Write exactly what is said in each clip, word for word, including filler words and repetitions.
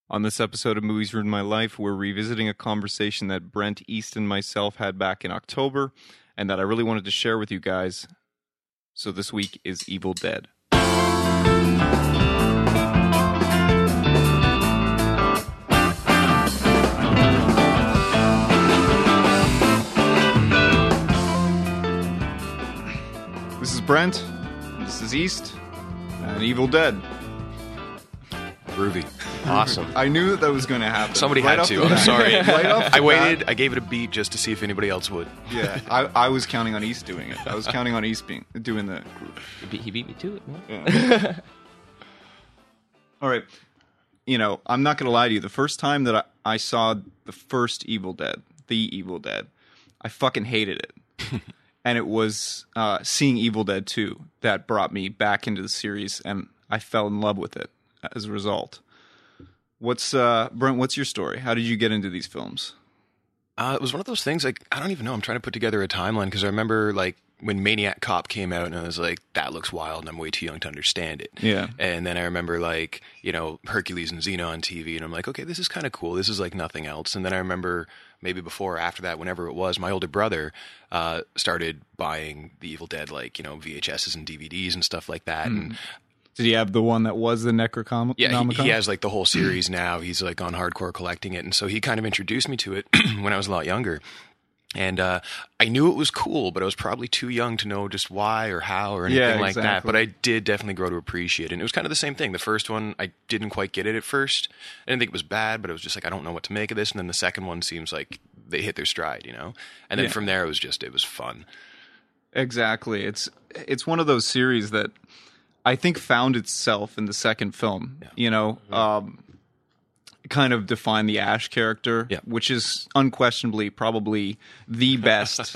On this episode of Movies Ruined My Life, we're revisiting a conversation that Brent East and myself had back in October, and that I really wanted to share with you guys. So this week is Evil Dead. This is Brent, this is East, and Evil Dead. Groovy. Awesome. I knew that that was going to happen. Somebody right had to. I'm sorry. Right off the I waited. bat. I gave it a beat just to see if anybody else would. Yeah, I, I was counting on East doing it. I was counting on East being doing the groove. He beat, he beat me to it, man. Yeah. All right. You know, I'm not going to lie to you. The first time that I, I saw the first Evil Dead, the Evil Dead, I fucking hated it. And it was uh, seeing Evil Dead two that brought me back into the series, and I fell in love with it as a result. What's uh, Brent? What's your story? How did you get into these films? Uh, it was one of those things. Like I don't even know. I'm trying to put together a timeline because I remember like when Maniac Cop came out, and I was like, "That looks wild," and I'm way too young to understand it. Yeah. And then I remember like you know Hercules and Xena on T V, and I'm like, "Okay, this is kind of cool. This is like nothing else." And then I remember maybe before or after that, whenever it was, my older brother uh, started buying the Evil Dead, like you know V H S's and D V Ds and stuff like that, Mm. and. Did he have the one that was the Necronomicon? Yeah, he, he has like the whole series now. He's like on hardcore collecting it. And so he kind of introduced me to it when I was a lot younger. And uh, I knew it was cool, but I was probably too young to know just why or how or anything Yeah, like exactly. that. But I did definitely grow to appreciate it. And it was kind of the same thing. The first one, I didn't quite get it at first. I didn't think it was bad, but I was just like, I don't know what to make of this. And then the second one seems like they hit their stride, you know? And then Yeah. from there, it was just, it was fun. Exactly. It's it's one of those series that I think found itself in the second film. Yeah. You know, um, kind of defined the Ash character, Yeah. which is unquestionably probably the best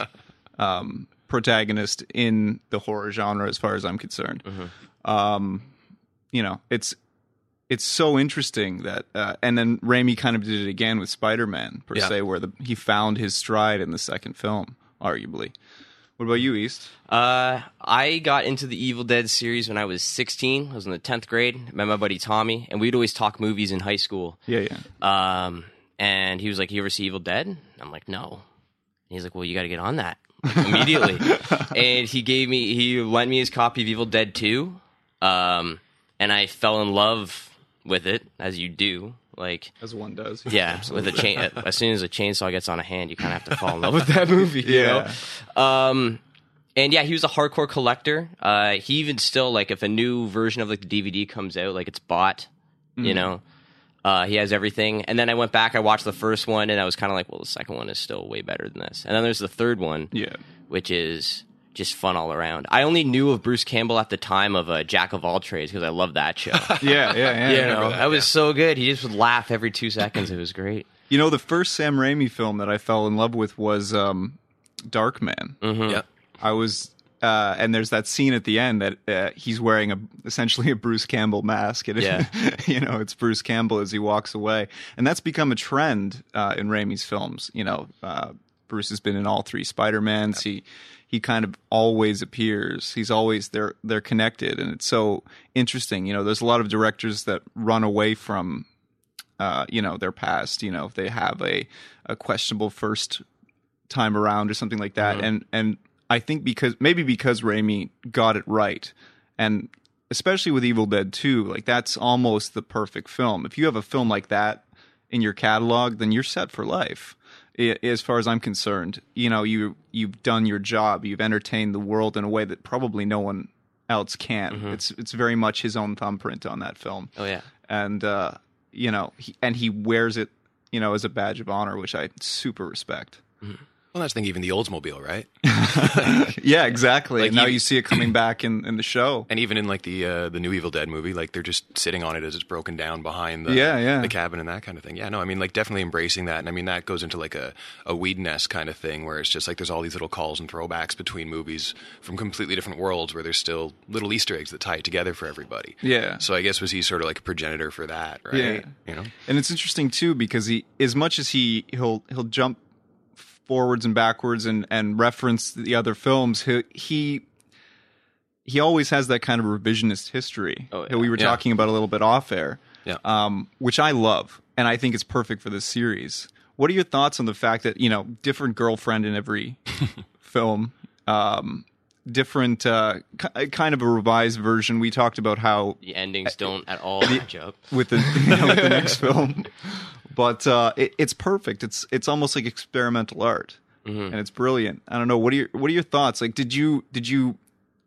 um, protagonist in the horror genre, as far as I'm concerned. Mm-hmm. Um, you know, it's it's so interesting that, uh, and then Raimi kind of did it again with Spider-Man per Yeah. se, where the, he found his stride in the second film, arguably. What about you, East? Uh, I got into the Evil Dead series when I was sixteen. I was in the tenth grade. Met my buddy Tommy, and we'd always talk movies in high school. Yeah, yeah. Um, and he was like, "You ever see Evil Dead?" I'm like, "No." And he's like, "Well, you got to get on that like, immediately." And he gave me, he lent me his copy of Evil Dead two, um, and I fell in love with it, as you do. Like, As one does. yeah, with a chain. As soon as a chainsaw gets on a hand, you kind of have to fall in love with that movie. You Yeah. know? Um, and yeah, he was a hardcore collector. Uh, he even still like if a new version of like the D V D comes out, like it's bought. You know, uh, he has everything. And then I went back, I watched the first one, and I was kind of like, well, the second one is still way better than this. And then there's the third one, Yeah. which is just fun all around. I only knew of Bruce Campbell at the time of uh, Jack of All Trades because I loved that show. Yeah, yeah, yeah. You I remember know, that. that was so good. He just would laugh every two seconds. It was great. You know, the first Sam Raimi film that I fell in love with was um, Darkman. Mm-hmm. Yeah. I was, uh, and there's that scene at the end that uh, he's wearing a essentially a Bruce Campbell mask. And Yeah. you know, it's Bruce Campbell as he walks away, and that's become a trend uh, in Raimi's films. You know, uh, Bruce has been in all three Spider-Mans. He he kind of always appears. He's always they're they're connected, and it's so interesting. You know, there's a lot of directors that run away from. Uh, you know, their past, you know, if they have a, a questionable first time around or something like that. Mhm. And and I think because maybe because Raimi got it right, and especially with Evil Dead two, like that's almost the perfect film. If you have a film like that in your catalog, then you're set for life. I, as far as I'm concerned, you know, you you've done your job. You've entertained the world in a way that probably no one else can. Mhm. It's it's very much his own thumbprint on that film. Oh, yeah. And uh, you know, he, and he wears it, you know, as a badge of honor, which I super respect. Well, that's the thing, even the Oldsmobile, right? Yeah, exactly. Like and now you- you see it coming back in, in the show. And even in like the uh, the new Evil Dead movie, like they're just sitting on it as it's broken down behind the Yeah, yeah. the cabin and that kind of thing. Yeah, no, I mean like definitely embracing that, and I mean that goes into like a a Whedon-esque kind of thing where it's just like there's all these little calls and throwbacks between movies from completely different worlds where there's still little Easter eggs that tie it together for everybody. Yeah. So I guess was he sort of like a progenitor for that, right? Yeah. You know. And it's interesting too because he, as much as he he'll he'll jump forwards and backwards and, and reference the other films, he he he always has that kind of revisionist history Oh, that we were yeah. talking about a little bit off air. Yeah. Um, which I love. and I think it's perfect for this series. What are your thoughts on the fact that, you know, different girlfriend in every film, um, different uh, k- kind of a revised version? We talked about how The endings don't at all match up. with the, you know, with the next film, but uh, it, it's perfect. It's it's almost like experimental art, Mm-hmm. and it's brilliant. I don't know. What are your what are your thoughts? Like, did you did you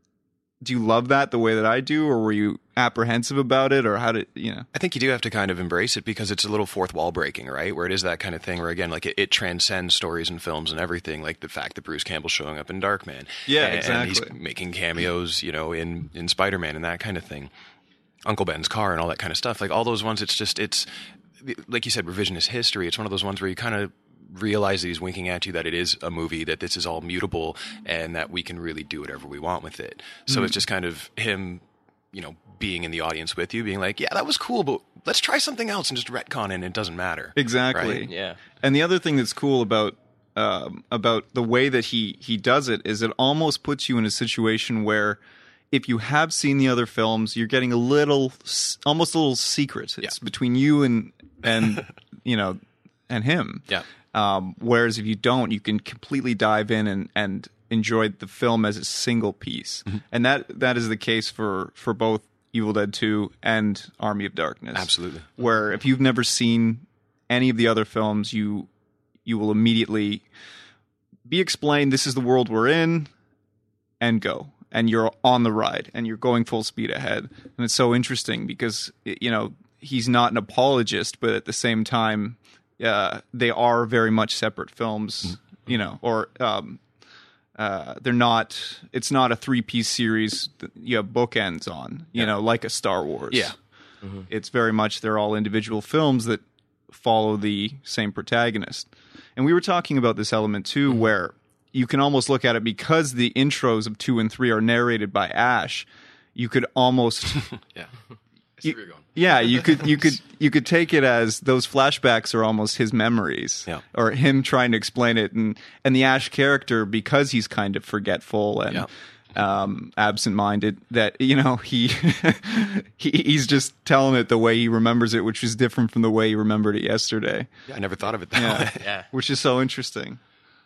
do you love that the way that I do, or were you apprehensive about it, or how did you know? I think you do have to kind of embrace it because it's a little fourth wall breaking, right? Where it is that kind of thing where, again, like it, it transcends stories and films and everything. Like the fact that Bruce Campbell's showing up in Darkman. Yeah, and, exactly. And he's making cameos, you know, in, in Spider-Man and that kind of thing. Uncle Ben's car and all that kind of stuff. Like all those ones, it's just, it's, like you said, revisionist history. It's one of those ones where you kind of realize that he's winking at you that it is a movie, that this is all mutable, and that we can really do whatever we want with it. So mm. it's just kind of him, you know, being in the audience with you, being like, yeah, that was cool, but let's try something else and just retcon it, and it doesn't matter. Exactly. Right? Yeah. And the other thing that's cool about um, about the way that he he does it is it almost puts you in a situation where if you have seen the other films, you're getting a little, almost a little secret. It's yeah. between you and and you know and him. Yeah. Um, whereas if you don't, you can completely dive in and, and enjoy the film as a single piece. Mm-hmm. And that that is the case for, for both Evil Dead two and Army of Darkness. Absolutely. Where if you've never seen any of the other films, you you will immediately be explained, this is the world we're in, and go. And you're on the ride, and you're going full speed ahead. And it's so interesting because, you know, he's not an apologist, but at the same time, Uh, they are very much separate films, you know, or um, uh, they're not. It's not a three-piece series that you have bookends on, you yeah. know, like a Star Wars. Yeah, mm-hmm. It's very much they're all individual films that follow the same protagonist. And we were talking about this element too, mm-hmm. where you can almost look at it because the intros of two and three are narrated by Ash. You could almost, yeah. You, yeah, you could you could you could take it as those flashbacks are almost his memories, yeah. or him trying to explain it, and and the Ash character, because he's kind of forgetful and yeah. um, absent-minded, that you know he, he he's just telling it the way he remembers it, which is different from the way he remembered it yesterday. Yeah, I never thought of it that yeah. way. Yeah, which is so interesting.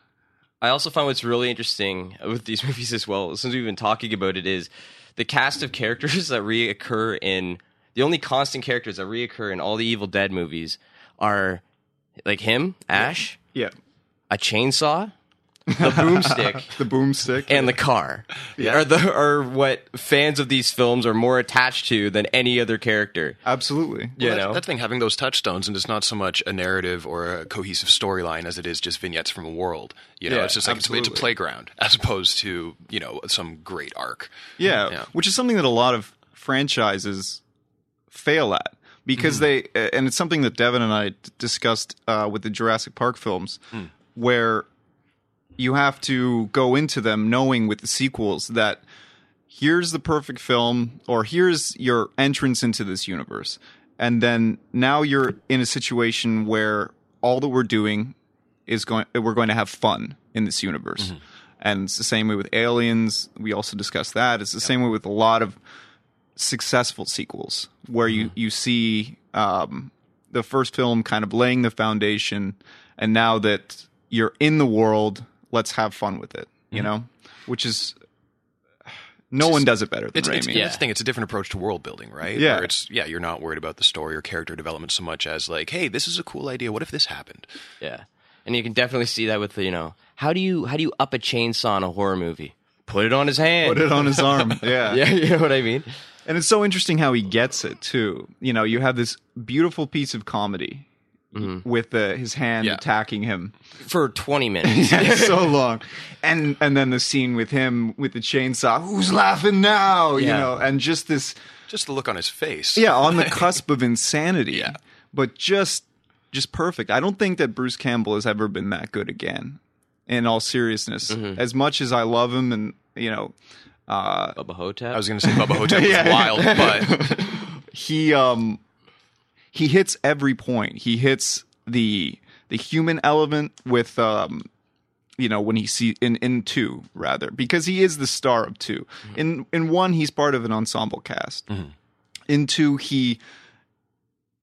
I also find what's really interesting with these movies as well, since we've been talking about it, is the cast of characters that reoccur in. The only constant characters that reoccur in all the Evil Dead movies are like him, Ash, yeah, a chainsaw, the boomstick, the boomstick, and the car. Yeah. Are the are what fans of these films are more attached to than any other character. Absolutely. You well, know, that's, that's the thing, having those touchstones, and it's not so much a narrative or a cohesive storyline as it is just vignettes from a world. You know, Yeah, it's just like it's, it's a absolutely. playground as opposed to, you know, some great arc. Yeah, Yeah. which is something that a lot of franchises fail at, because mm-hmm. they, and it's something that Devin and I d- discussed uh, with the Jurassic Park films, mm. where you have to go into them knowing with the sequels that here's the perfect film, or here's your entrance into this universe, and then now you're in a situation where all that we're doing is going, we're going to have fun in this universe. Mm-hmm. And it's the same way with Aliens. We also discussed that. It's the yep. same way with a lot of successful sequels, where you, mm-hmm. you see um, the first film kind of laying the foundation, and now that you're in the world, let's have fun with it, you mm-hmm. know? Which is... No It's one just- does it better than It's, Raimi. it's, yeah. That's the thing. It's a different approach to world building, right? Yeah. Where it's, yeah, you're not worried about the story or character development so much as like, hey, this is a cool idea. What if this happened? yeah, and you can definitely see that with the, you know, how do you how do you up a chainsaw in a horror movie? Put it on his hand. Put it on his arm. Yeah. Yeah, you know what I mean. And it's so interesting how he gets it, too. You know, you have this beautiful piece of comedy Mm-hmm. with uh, his hand Yeah. attacking him. For twenty minutes. Yeah, it's so long. And and then the scene with him with the chainsaw, who's laughing now? You Yeah. know, and just this, Just the look on his face. yeah, on the cusp of insanity. Yeah. But just just perfect. I don't think that Bruce Campbell has ever been that good again, in all seriousness. Mm-hmm. As much as I love him, and, you know, uh, Bubba Hotep. I was going to say Bubba Hotep was Yeah. wild, but he um he hits every point. He hits the the human element with um you know, when he see in in two, rather, because he is the star of two. Mm-hmm. In in one, he's part of an ensemble cast. Mm-hmm. In two, he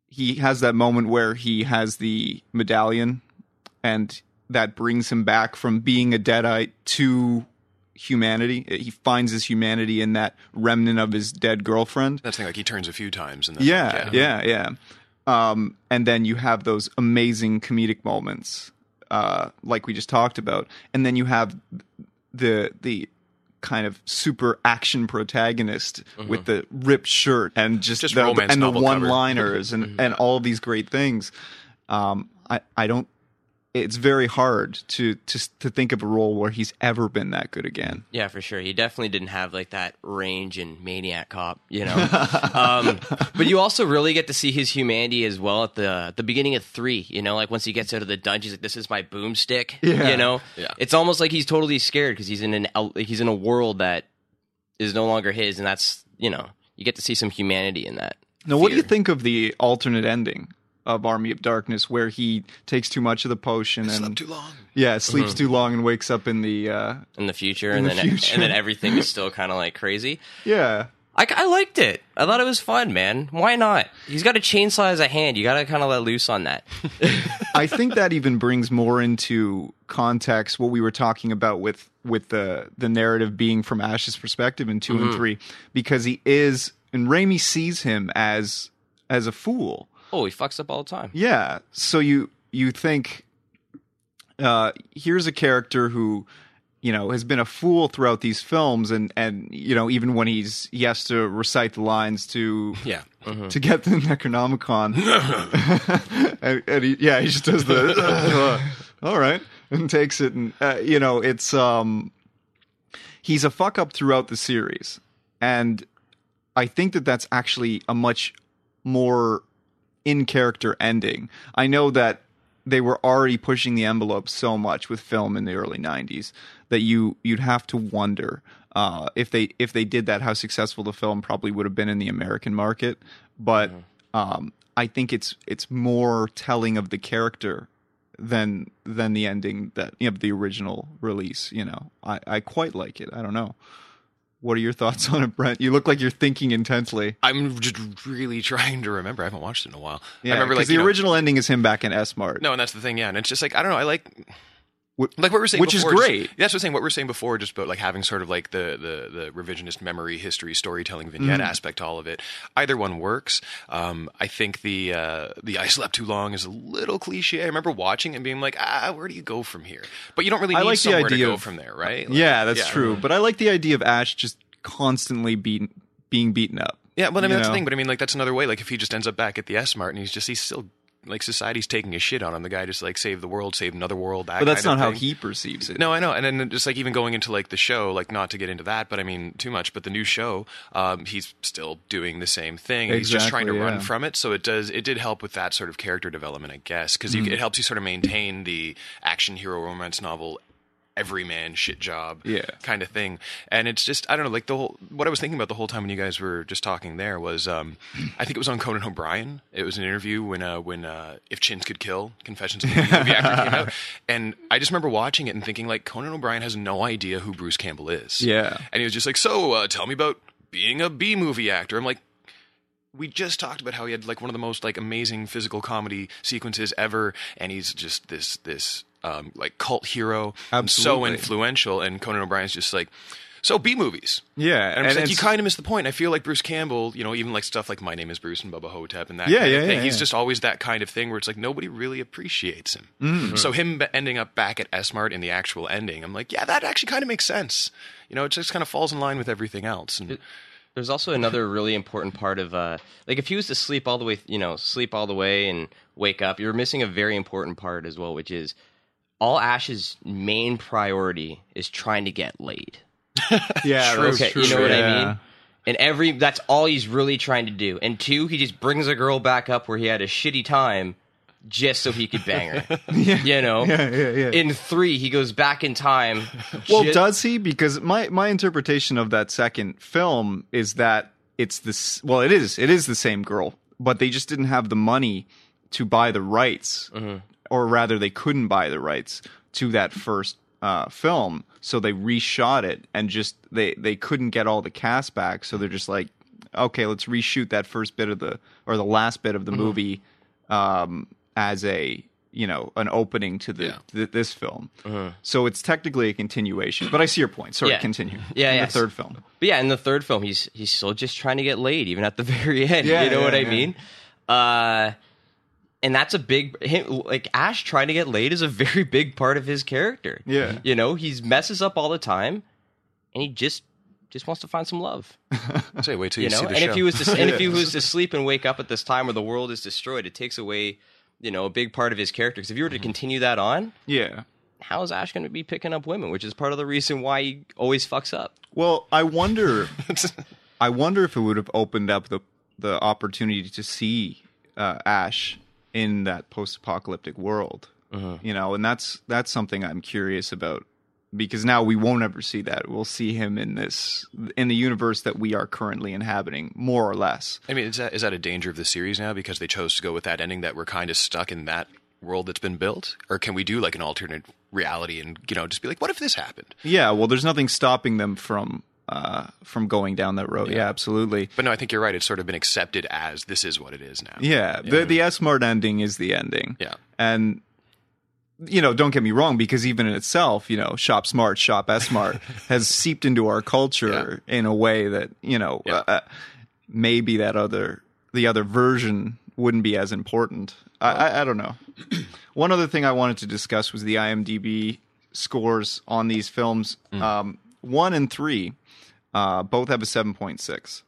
he has that moment where he has the medallion, and that brings him back from being a Deadite to humanity. He finds his humanity in that remnant of his dead girlfriend. That's the thing, like he turns a few times. In that, yeah, yeah, yeah. Um, and then you have those amazing comedic moments, uh, like we just talked about. And then you have the the kind of super action protagonist mm-hmm. with the ripped shirt and just, just the, romance and the novel one-liners and, and all of these great things. Um, I, I don't. It's very hard to, to to think of a role where he's ever been that good again. Yeah, for sure. He definitely didn't have like that range in Maniac Cop, you know. um, but you also really get to see his humanity as well at the the beginning of three. You know, like once he gets out of the dungeon, he's like, "This is my boomstick." Yeah. You know, yeah. It's almost like he's totally scared because he's in an he's in a world that is no longer his, and that's, you know, you get to see some humanity in that. Now, fear. what do you think of the alternate ending of Army of Darkness, where he takes too much of the potion and slept too long? Yeah, sleeps Mm-hmm. too long and wakes up in the uh, in the future, in and the then future. and then everything is still kind of like crazy. yeah. I, I liked it. I thought it was fun, man. Why not? He's got a chainsaw as a hand. You got to kind of let loose on that. I think that even brings more into context what we were talking about with with the the narrative being from Ash's perspective in two Mm-hmm. and three, because he is, and Raimi sees him as as a fool. Oh, he fucks up all the time. Yeah. So you you think, uh, here's a character who, you know, has been a fool throughout these films, and, and you know, even when he's he has to recite the lines to Yeah. to get the Necronomicon, and, and he, yeah, he just does the uh, all right and takes it, and uh, you know, it's um, he's a fuck up throughout the series, and I think that that's actually a much more in character ending. I know that they were already pushing the envelope so much with film in the early nineties that you you'd have to wonder uh, if they if they did that, how successful the film probably would have been in the American market. But um, I think it's it's more telling of the character than than the ending that you know, the original release. You know, I, I quite like it. I don't know. What are your thoughts on it, Brent? You look like you're thinking intensely. I'm just really trying to remember. I haven't watched it in a while. Yeah, I remember because like the you know, original ending is him back in S-Mart. No, and that's the thing, yeah. And it's just like, I don't know, I like Wh- like what we were saying which before. is just- great. that's what I'm saying. What we we're saying before, just about like having sort of like the the, the revisionist memory, history, storytelling, vignette Mm-hmm. aspect to all of it. Either one works. Um, I think the uh, the I slept too long is a little cliche. I remember watching it and being like, ah, where do you go from here? But you don't really I need like the somewhere idea to go of- from there, right? Like, Yeah, that's true. But I like the idea of Ash just constantly being being beaten up. Yeah, but I mean You that's know? the thing. But I mean, like that's another way. Like if he just ends up back at the S-Mart and he's just he's still like society's taking a shit on him. The guy just like saved the world, saved another world. That But that's kind not of how thing. he perceives it. No, I know, and then just like even going into like the show, like not to get into that, but I mean too much. But the new show, um, he's still doing the same thing. And he's just trying to Exactly, run yeah. from it. So it does. It did help with that sort of character development, I guess, because Mm-hmm. it helps you sort of maintain the action hero romance novel. Everyman shit job Yeah. kind of thing. And it's just I don't know, like the whole what I was thinking about the whole time when you guys were just talking there was um I think it was on Conan O'Brien. It was an interview when uh when uh If Chins Could Kill, Confessions of a Movie Actor came out. And I just remember watching it and thinking like Conan O'Brien has no idea who Bruce Campbell is. Yeah. And he was just like, "So, uh, tell me about being a B movie actor." I'm like, we just talked about how he had like one of the most like amazing physical comedy sequences ever, and he's just this this um, like cult hero, and so Absolutely. influential. And Conan O'Brien's just like, so B movies. Yeah, And I'm just like, you it's- kind of missed the point. I feel like Bruce Campbell, you know, even like stuff like My Name is Bruce and Bubba Hotep and that Yeah, kind yeah, of thing. yeah, He's yeah. just always that kind of thing where it's like nobody really appreciates him. Mm-hmm. So him be- ending up back at S-Mart in the actual ending, I'm like, yeah, that actually kind of makes sense. You know, it just kind of falls in line with everything else. And There's also another really important part of uh, like if he was to sleep all the way, you know, sleep all the way and wake up, you're missing a very important part as well, which is all Ash's main priority is trying to get laid. Yeah, True, that's Okay, true. you know what yeah. I mean? And every that's all he's really trying to do. And two, he just brings a girl back up where he had a shitty time just so he could bang her. You know? Yeah, yeah, yeah. In three, he goes back in time. Well, ju- does he? Because my, my interpretation of that second film is that it's this. Well, it is. It is the same girl, but they just didn't have the money to buy the rights, or rather, they couldn't buy the rights to that first uh, film, so they reshot it and just they they couldn't get all the cast back, so they're just like, okay, let's reshoot that first bit of the or the last bit of the mm-hmm. movie um, as a you know an opening to the yeah. th- this film. Uh-huh. So it's technically a continuation. But I see your point. Sorry, yeah. continue. Yeah, in yeah. the third film. But yeah, in the third film, he's he's still just trying to get laid, even at the very end. Yeah, you know yeah, what I yeah. mean? Uh, and that's a big him, like Ash trying to get laid is a very big part of his character. Yeah, you know, he messes up all the time, and he just just wants to find some love. Say, wait till you, you know, see the and show. if he was to and Yeah. if he was to sleep and wake up at this time where the world is destroyed, it takes away you know a big part of his character. Because if you were to continue that on, yeah. how is Ash going to be picking up women? Which is part of the reason why he always fucks up. Well, I wonder. I wonder if it would have opened up the the opportunity to see uh, Ash in that post-apocalyptic world. Uh-huh. You know, and that's that's something I'm curious about because now we won't ever see that. We'll see him in this in the universe that we are currently inhabiting, more or less. I mean, is that is that a danger of the series now because they chose to go with that ending that we're kind of stuck in that world that's been built? Or can we do like an alternate reality and, you know, just be like, what if this happened? Yeah, well, there's nothing stopping them from uh, from going down that road. Yeah. yeah, absolutely. But no, I think you're right. It's sort of been accepted as this is what it is now. Yeah, yeah. the the S-Mart ending is the ending. Yeah. And, you know, don't get me wrong, because even in itself, you know, Shop Smart, Shop S-Mart has seeped into our culture yeah. in a way that, you know, yeah. uh, maybe that other, the other version wouldn't be as important. I, I, I don't know. One other thing I wanted to discuss was the IMDb scores on these films. Mm. Um, one and three uh, both have a seven point six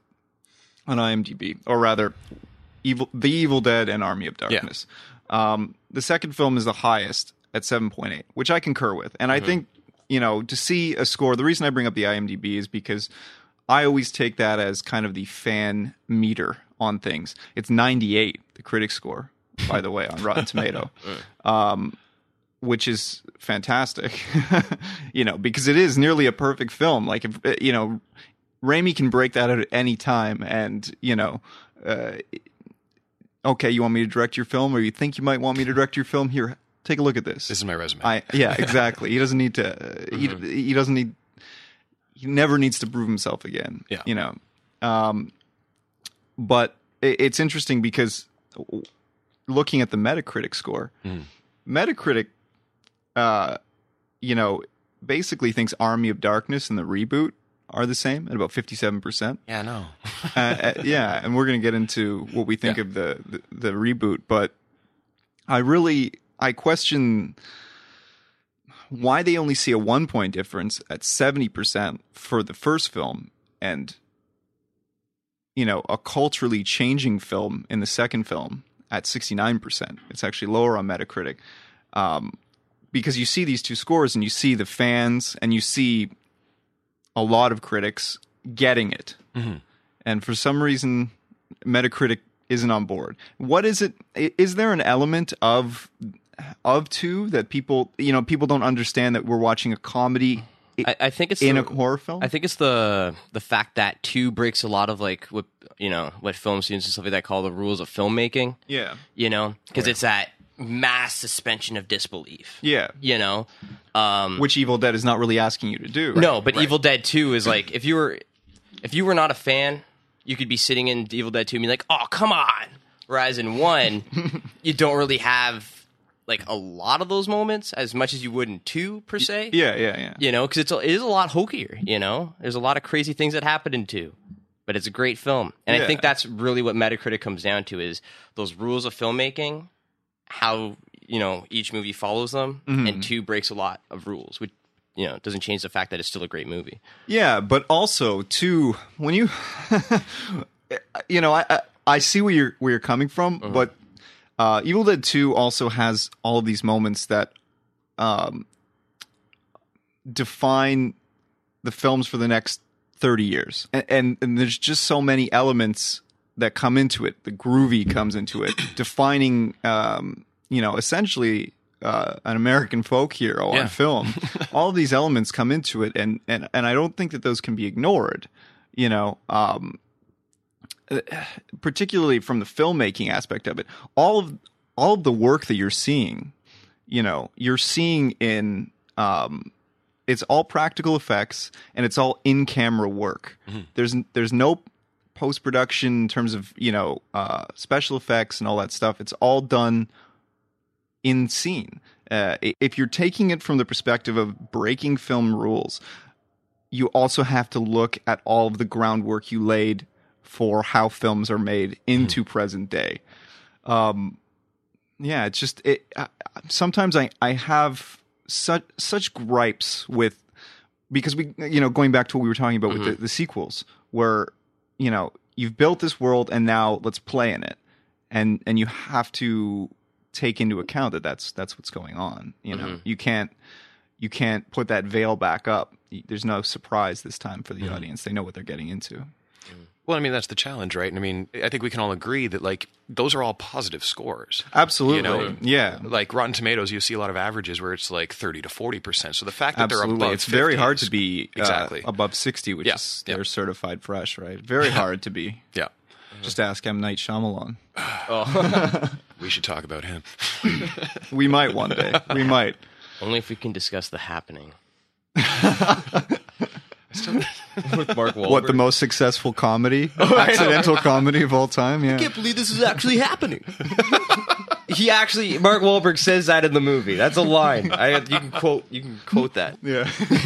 on IMDb, or rather, Evil, The Evil Dead and Army of Darkness. Yeah. Um, the second film is the highest at seven point eight, which I concur with. And mm-hmm. I think, you know, to see a score, the reason I bring up the IMDb is because I always take that as kind of the fan meter on things. It's ninety-eight, the critic score, by the way, on Rotten Tomato, um, which is fantastic, you know, because it is nearly a perfect film. Like, if, you know, Raimi can break that out at any time and, you know, uh, okay, you want me to direct your film, or you think you might want me to direct your film? Here, take a look at this. This is my resume. I, yeah, exactly. He doesn't need to, uh, mm-hmm. he, he doesn't need, he never needs to prove himself again, yeah. you know. Um, but it, it's interesting because looking at the Metacritic score, mm. Metacritic, uh, you know, basically thinks Army of Darkness and the reboot are the same at about fifty-seven percent. Yeah, no. uh, uh, yeah, and we're going to get into what we think yeah. of the, the, the reboot, but I really, I question why they only see a one point difference at seventy percent for the first film and, you know, a culturally changing film in the second film at sixty-nine percent. It's actually lower on Metacritic. Um, because you see these two scores and you see the fans and you see a lot of critics getting it. Mm-hmm. And for some reason, Metacritic isn't on board. What is it? Is there an element of of two that people, you know, people don't understand that we're watching a comedy I, I think it's in the, a horror film? I think it's the the fact that two breaks a lot of like what you know what film students and stuff like that call the rules of filmmaking. Yeah, you know, because it's that mass suspension of disbelief. Yeah, you know, um, which Evil Dead is not really asking you to do. Right? No, but right. Evil Dead two is like if you were if you were not a fan, you could be sitting in Evil Dead two and be like, oh come on. Whereas in one, you don't really have like a lot of those moments as much as you would in two per se. Yeah, yeah, yeah. You know, because it's a, it is a lot hokier. You know, there's a lot of crazy things that happen in two, but it's a great film, and yeah. I think that's really what Metacritic comes down to is those rules of filmmaking, how you know each movie follows them, mm-hmm. and two breaks a lot of rules, which you know doesn't change the fact that it's still a great movie. Yeah, but also two when you, you know, I, I I see where you're where you're coming from, mm-hmm. but. Uh, Evil Dead two also has all of these moments that um, define the films for the next thirty years. And, and, and there's just so many elements that come into it. The groovy comes into it, defining, um, you know, essentially uh, an American folk hero yeah. on film. All of these elements come into it, and, and, and I don't think that those can be ignored, you know. Um, particularly from the filmmaking aspect of it, all of all of the work that you're seeing, you know, you're seeing in um, it's all practical effects and it's all in camera work. Mm-hmm. There's there's no post production, in terms of you know uh, special effects and all that stuff, it's all done in scene. Uh, if you're taking it from the perspective of breaking film rules, you also have to look at all of the groundwork you laid for how films are made into mm-hmm. present day. Um, yeah, it's just it. Uh, sometimes I I have such such gripes with, because we you know going back to what we were talking about mm-hmm. with the, the sequels, where you know you've built this world and now let's play in it, and and you have to take into account that that's that's what's going on. You know, mm-hmm. you can't you can't put that veil back up. There's no surprise this time for the mm-hmm. audience. They know what they're getting into. Well, I mean, that's the challenge, right? And I mean, I think we can all agree that, like, those are all positive scores. Absolutely. You know? Yeah. Like, Rotten Tomatoes, you see a lot of averages where it's like thirty to forty percent. So the fact that Absolutely. they're above it's very hard to be uh, exactly. above sixty, which yeah. is yeah. they're certified fresh, right? Very hard to be. Yeah. Just ask M. Night Shyamalan. Oh. We should talk about him. We might one day. We might. Only if we can discuss The Happening. Still, with Mark Wahlberg. What, the most successful comedy, accidental comedy of all time? Yeah. I can't believe this is actually happening. He actually, Mark Wahlberg says that in the movie. That's a line. I, you can quote. You can quote that. Yeah.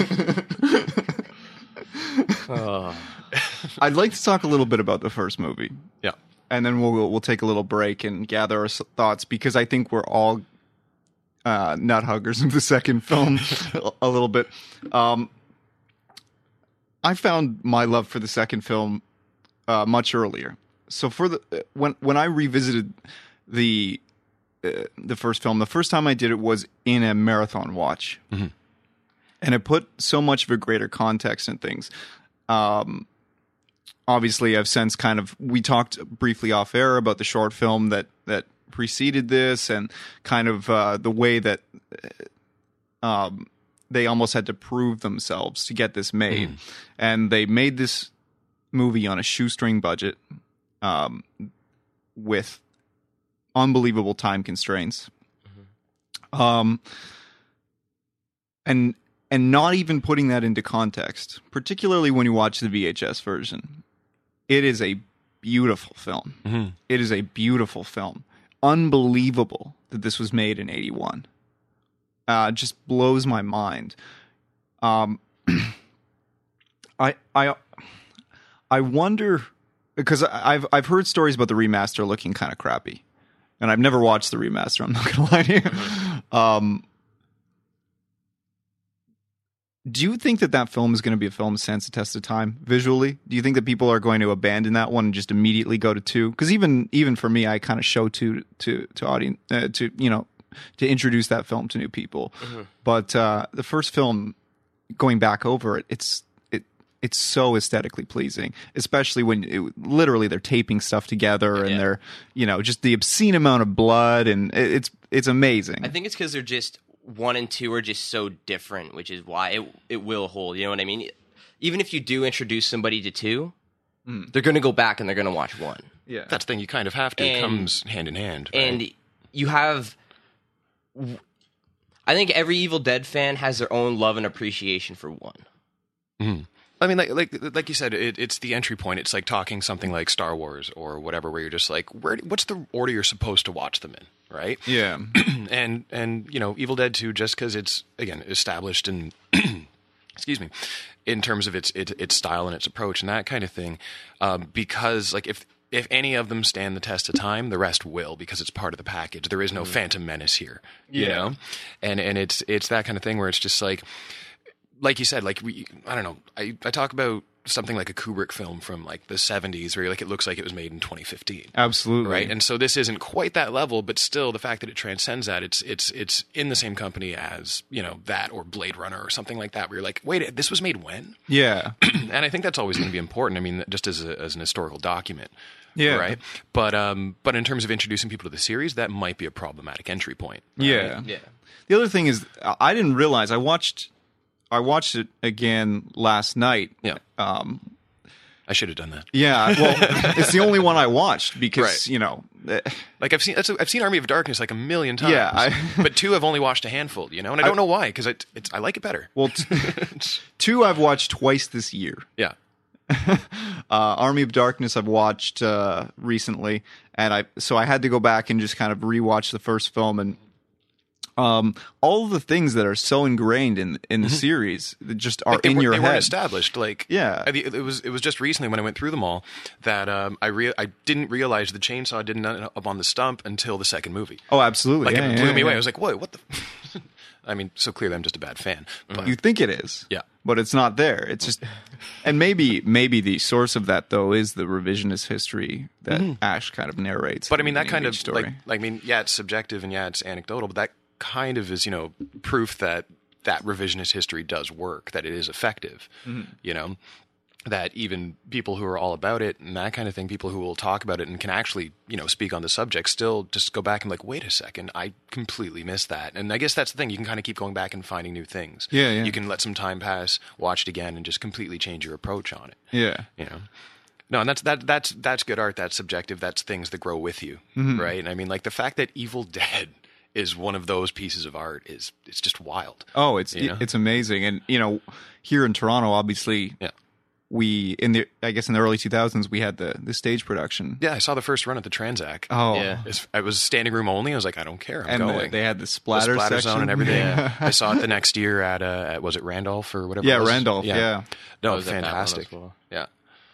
Oh. I'd like to talk a little bit about the first movie. Yeah. And then we'll we'll take a little break and gather our thoughts, because I think we're all uh, nut huggers of the second film a little bit. Um, I found my love for the second film uh, much earlier. So for the when when I revisited the uh, the first film, the first time I did it was in a marathon watch, mm-hmm. and it put so much of a greater context in things. Um, obviously, I've since kind of we talked briefly off air about the short film that that preceded this, and kind of uh, the way that. Um, They almost had to prove themselves to get this made. Mm. And they made this movie on a shoestring budget um, with unbelievable time constraints. Mm-hmm. Um, and and not even putting that into context, particularly when you watch the V H S version. It is a beautiful film. Mm-hmm. It is a beautiful film. Unbelievable that this was made in eighty-one. Uh, just blows my mind. Um, I I I wonder, because I've I've heard stories about the remaster looking kind of crappy, and I've never watched the remaster. I'm not gonna lie to you. Mm-hmm. Um, do you think that that film is going to be a film that stands the test of time visually? Do you think that people are going to abandon that one and just immediately go to two? Because even even for me, I kind of show two to to audience uh, to you know. to introduce that film to new people. Mm-hmm. But uh, the first film, going back over it, it's it it's so aesthetically pleasing, especially when it, literally they're taping stuff together yeah. and they're, you know, just the obscene amount of blood, and it, it's it's amazing. I think it's because they're just, one and two are just so different, which is why it it will hold. You know what I mean? Even if you do introduce somebody to two, mm. they're going to go back and they're going to watch one. Yeah, that's the thing. You kind of have to. And, it comes hand in hand. Right? And you have... I think every Evil Dead fan has their own love and appreciation for one. Mm-hmm. I mean, like like like you said, it, it's the entry point. It's like talking something like Star Wars or whatever, where you're just like, where? What's the order you're supposed to watch them in, right? Yeah. and and you know, Evil Dead two, just because it's again established in, excuse me, in terms of its, its its style and its approach and that kind of thing, um, because like if. If any of them stand the test of time, the rest will, because it's part of the package. There is no mm. Phantom Menace here, you yeah. know, and and it's it's that kind of thing where it's just like, like you said, like we, I don't know, I, I talk about something like a Kubrick film from like the seventies, where like it looks like it was made in twenty fifteen, absolutely, right? And so this isn't quite that level, but still, the fact that it transcends that, it's it's it's in the same company as, you know, that or Blade Runner or something like that, where you're like, wait, this was made when? Yeah, and I think that's always going to be important. I mean, just as a, as an historical document. Yeah. Right. But um, but in terms of introducing people to the series, that might be a problematic entry point. Right? Yeah. Yeah. The other thing is, I didn't realize I watched I watched it again last night. Yeah. Um, I should have done that. Yeah. Well, it's the only one I watched because right. you know, like I've seen that's a, I've seen Army of Darkness like a million times. Yeah. I, but two I've only watched a handful. You know, and I don't I, know why, because it, it's I like it better. Well, t- two I've watched twice this year. Yeah. uh, Army of Darkness I've watched uh, recently, and I so I had to go back and just kind of rewatch the first film, and um, all of the things that are so ingrained in in the series that just are Like they in were, your they head. weren't established. Like, Yeah. I mean, it was it was just recently when I went through them all that um, I rea- I didn't realize the chainsaw didn't end up on the stump until the second movie. Oh, absolutely! Like yeah, it blew yeah, me away. yeah. I was like, "What? What the?" I mean, so clearly I'm just a bad fan. But You think it is, Yeah. but it's not there. It's just, and maybe maybe the source of that though is the revisionist history that Ash kind of narrates. But at I mean, the that kind beginning of each story. like, like, I mean, yeah, it's subjective and yeah, it's anecdotal, but that kind of is, you know, proof that that revisionist history does work, that it is effective. You know, that even people who are all about it and that kind of thing, people who will talk about it and can actually, you know, speak on the subject, still just go back and like, wait a second, I completely missed that. And I guess that's the thing. You can kind of keep going back and finding new things. Yeah, yeah. You can let some time pass, watch it again, and just completely change your approach on it. yeah, You know, no, and that's that that's that's good art. That's subjective. That's things that grow with you, Mm-hmm. right? And I mean, like the fact that Evil Dead is one of those pieces of art is it's just wild. oh, it's You know? it's amazing, and you know, here in Toronto, obviously, Yeah, we in the I guess in the early two thousands we had the the stage production. yeah. I saw the first run at the Transac. Oh, Yeah. It's- I was standing room only. I was like, I don't care. I'm and the- going. they had the The splatter, splatter section zone and everything. Yeah. I saw it the next year at uh, at was it Randolph or whatever? Yeah, it was? Randolph, yeah. I No, was at that one fantastic. as well. Yeah,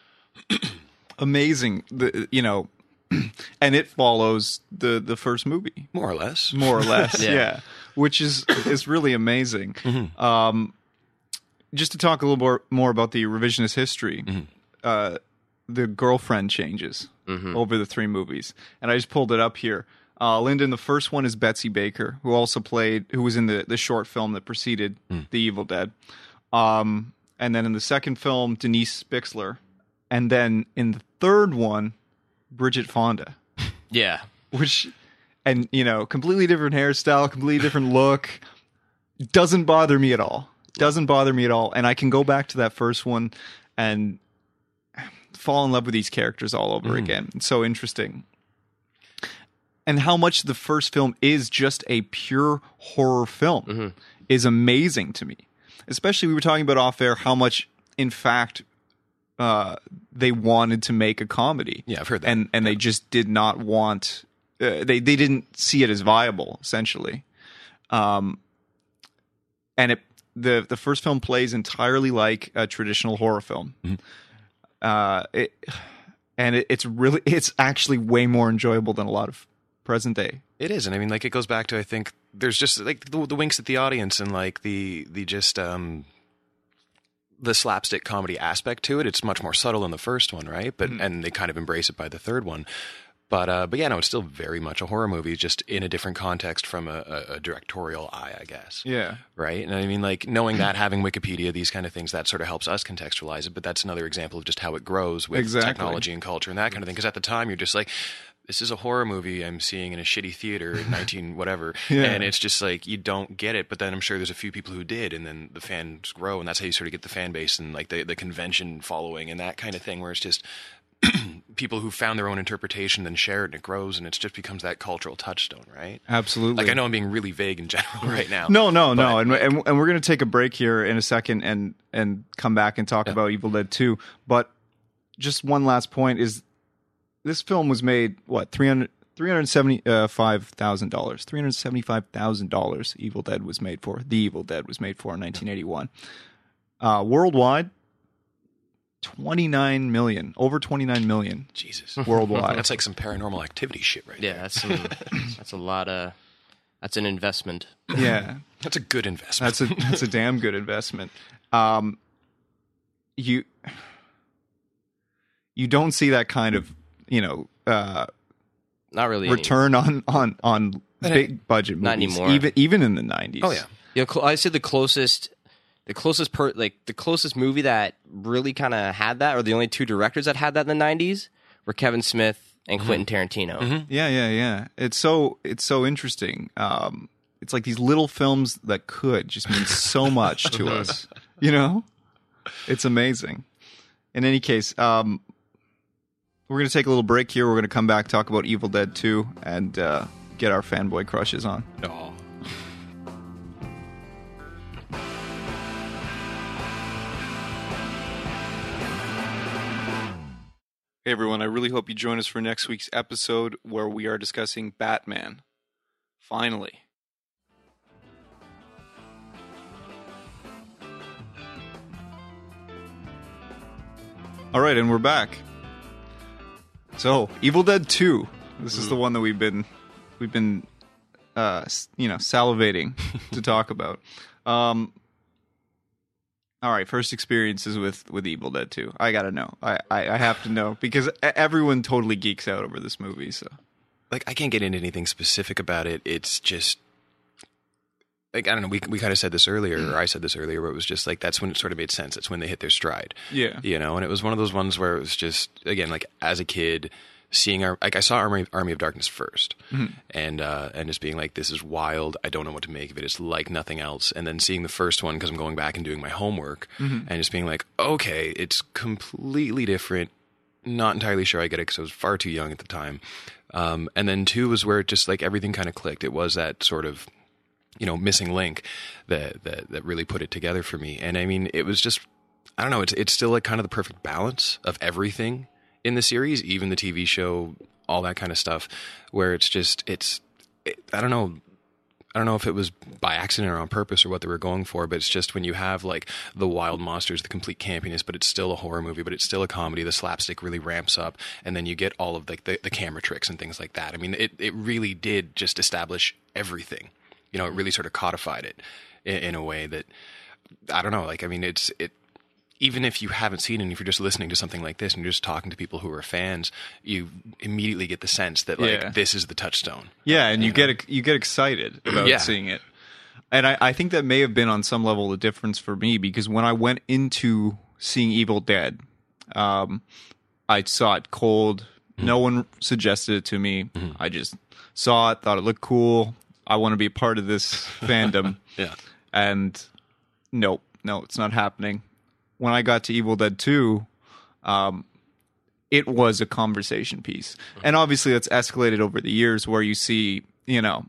Amazing. The you know, and it follows the the first movie. more or less. more or less. yeah. Yeah. which is is really amazing. Mm-hmm. Um, just to talk a little more more about the revisionist history, Mm-hmm. uh, the girlfriend changes over the three movies, and I just pulled it up here. Uh, Lyndon, the first one is Betsy Baker, who also played, who was in the the short film that preceded Mm. The Evil Dead. Um, and then in the second film, Denise Bixler, and then in the third one, Bridget Fonda. Yeah. Which, and you know, completely different hairstyle, completely different look. Doesn't bother me at all. Doesn't bother me at all. And I can go back to that first one and fall in love with these characters all over again. It's so interesting. And how much the first film is just a pure horror film is amazing to me. Especially, we were talking about off air how much, in fact, uh, they wanted to make a comedy. Yeah, I've heard that. And and they just did not want. Uh, they they didn't see it as viable, essentially. Um, and it the the first film plays entirely like a traditional horror film. Uh, it and it, it's really it's actually way more enjoyable than a lot of present day. It is, and I mean, like, it goes back to, I think there's just like the, the winks at the audience and like the the just um the slapstick comedy aspect to it. It's much more subtle in the first one, right? But and they kind of embrace it by the third one. But uh, but yeah, no, it's still very much a horror movie, just in a different context from a, a, a directorial eye, I guess. Yeah. Right. And I mean, like, knowing that, having Wikipedia, these kind of things, that sort of helps us contextualize it. But that's another example of just how it grows with Exactly. technology and culture and that kind of thing. Because at the time, you're just like, this is a horror movie I'm seeing in a shitty theater in nineteen whatever. Yeah. And it's just like, you don't get it. But then I'm sure there's a few people who did. And then the fans grow. And that's how you sort of get the fan base and like the, the convention following and that kind of thing, where it's just people who found their own interpretation then share it and it grows and it just becomes that cultural touchstone, right? Absolutely. Like, I know I'm being really vague in general right now. No, no, no. But, And, like, and and we're going to take a break here in a second and and come back and talk about Evil Dead two. But just one last point is this film was made, what, three hundred three hundred seventy-five thousand dollars. three hundred seventy-five thousand dollars Evil Dead was made for. The Evil Dead was made for in nineteen eighty-one. Uh, worldwide, twenty-nine million. Over twenty-nine million Jesus. worldwide. That's like some paranormal activity shit right Yeah, there. that's some, that's a lot of that's an investment. Yeah. That's a good investment. That's a that's a damn good investment. Um, you you don't see that kind of, you know, uh, Not really. return on on on But big budget movies, Not anymore. even even in the nineties. Oh, yeah. You know, cl- I said the closest, the closest per like the closest movie that really kind of had that, or the only two directors that had that in the nineties, were Kevin Smith and Quentin Tarantino. Yeah, yeah, yeah. It's so it's so interesting. Um, it's like these little films that could just mean so much to us. You know, it's amazing. In any case, um, we're going to take a little break here. We're going to come back, talk about Evil Dead two, and uh, get our fanboy crushes on. Oh. Hey everyone, I really hope you join us for next week's episode where we are discussing Batman. Finally. All right, and we're back. So, Evil Dead two. This is the one that we've been we've been uh, you know, salivating to talk about. Um All right, first experiences with, with Evil Dead two. I gotta know. I, I, I have to know because everyone totally geeks out over this movie. So, like, I can't get into anything specific about it. It's just like I don't know. We we kind of said this earlier, or I said this earlier, where it was just like that's when it sort of made sense. It's when they hit their stride. Yeah, you know. And it was one of those ones where it was just again like as a kid. Seeing our like I saw Army, Army of Darkness first, mm-hmm. and uh, and just being like, this is wild. I don't know what to make of it. It's like nothing else. And then seeing the first one because I'm going back and doing my homework, mm-hmm. and just being like, okay, it's completely different. Not entirely sure I get it because I was far too young at the time. Um, and then two was where it just like everything kind of clicked. It was that sort of you know missing link that that that really put it together for me. And I mean, it was just I don't know. It's it's still like kind of the perfect balance of everything in the series, even the T V show, all that kind of stuff, where it's just, it's, it, I don't know, I don't know if it was by accident or on purpose or what they were going for, but it's just when you have like the wild monsters, the complete campiness, but it's still a horror movie, but it's still a comedy, the slapstick really ramps up, and then you get all of like the, the camera tricks and things like that. I mean, it, it really did just establish everything. You know, it really sort of codified it in, in a way that, I don't know, like, I mean, it's, it, even if you haven't seen it, and if you're just listening to something like this and you're just talking to people who are fans, you immediately get the sense that like yeah. this is the touchstone. Yeah, and you, you know? get you get excited about yeah. seeing it. And I, I think that may have been on some level the difference for me because when I went into seeing Evil Dead, um, I saw it cold. Mm-hmm. No one suggested it to me. Mm-hmm. I just saw it, thought it looked cool. I want to be a part of this fandom. Yeah. And nope, no, it's not happening. When I got to Evil Dead two, um, it was a conversation piece. And obviously that's escalated over the years where you see, you know,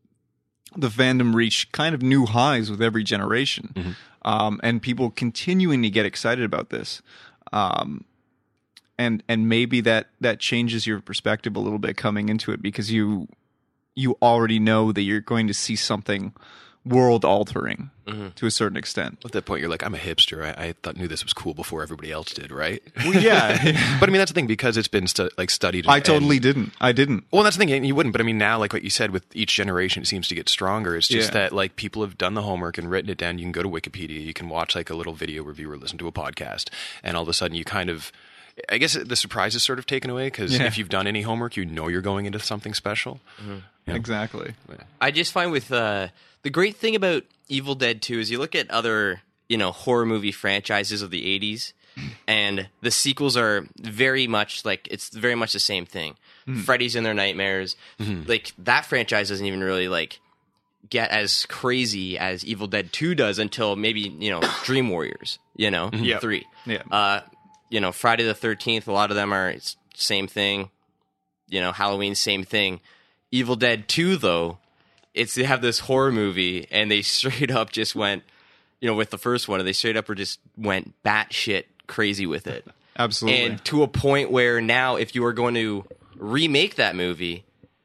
the fandom reach kind of new highs with every generation. Mm-hmm. Um, and people continuing to get excited about this. Um, and and maybe that, that changes your perspective a little bit coming into it because you you already know that you're going to see something world altering mm-hmm. to a certain extent. At that point, you're like, I'm a hipster. I, I thought knew this was cool before everybody else did, right? Well, yeah, but I mean that's the thing because it's been stu- like studied. And, I totally and, didn't. I didn't. Well, that's the thing. You wouldn't. But I mean, now, like what you said, with each generation, it seems to get stronger. It's just yeah. that like people have done the homework and written it down. You can go to Wikipedia. You can watch like a little video review or listen to a podcast, and all of a sudden you kind of. I guess the surprise is sort of taken away because yeah. if you've done any homework, you know you're going into something special. Mm-hmm. Yeah. Exactly. I just find with uh, the great thing about Evil Dead two is you look at other, you know, horror movie franchises of the eighties, and the sequels are very much like it's very much the same thing. Mm-hmm. Freddy's in Their Nightmares, mm-hmm. like that franchise doesn't even really like get as crazy as Evil Dead two does until maybe you know Dream Warriors, you know, mm-hmm. yep. three. Yeah. Uh, you know, Friday the thirteenth. A lot of them are it's same thing. You know, Halloween, same thing. Evil Dead two, though, it's they have this horror movie, and they straight up just went, you know, with the first one, they straight up or just went batshit crazy with it. Absolutely. And to a point where now, if you are going to remake that movie,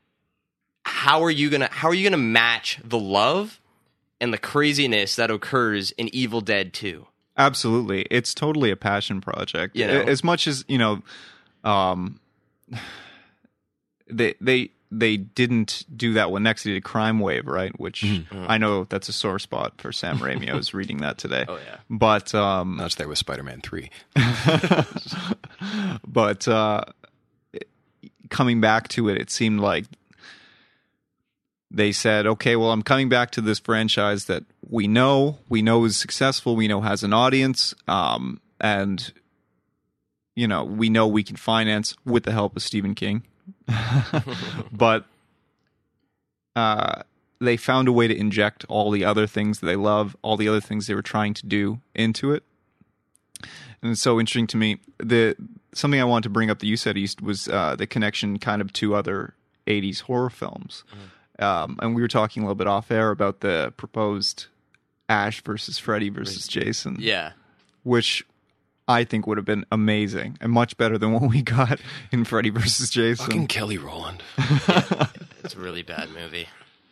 how are you gonna how are you gonna match the love and the craziness that occurs in Evil Dead two? Absolutely, it's totally a passion project. You know? As much as you know, um, they they. They didn't do that one next. They did Crime Wave, right? Which mm-hmm. I know that's a sore spot for Sam Raimi. I was reading that today. Oh, yeah. But... Um, That's there with Spider-Man three. But uh, coming back to it, it seemed like they said, okay, well, I'm coming back to this franchise that we know, we know is successful, we know has an audience, um, and, you know, we know we can finance with the help of Stephen King. But uh, they found a way to inject all the other things that they love, all the other things they were trying to do into it. And it's so interesting to me. The something I wanted to bring up that you said, East, was uh, the connection kind of to other eighties horror films. Mm. Um, and we were talking a little bit off air about the proposed Ash versus Freddy versus Jason. Yeah. Which I think would have been amazing and much better than what we got in Freddy versus Jason. Fucking Kelly Rowland. It's a really bad movie.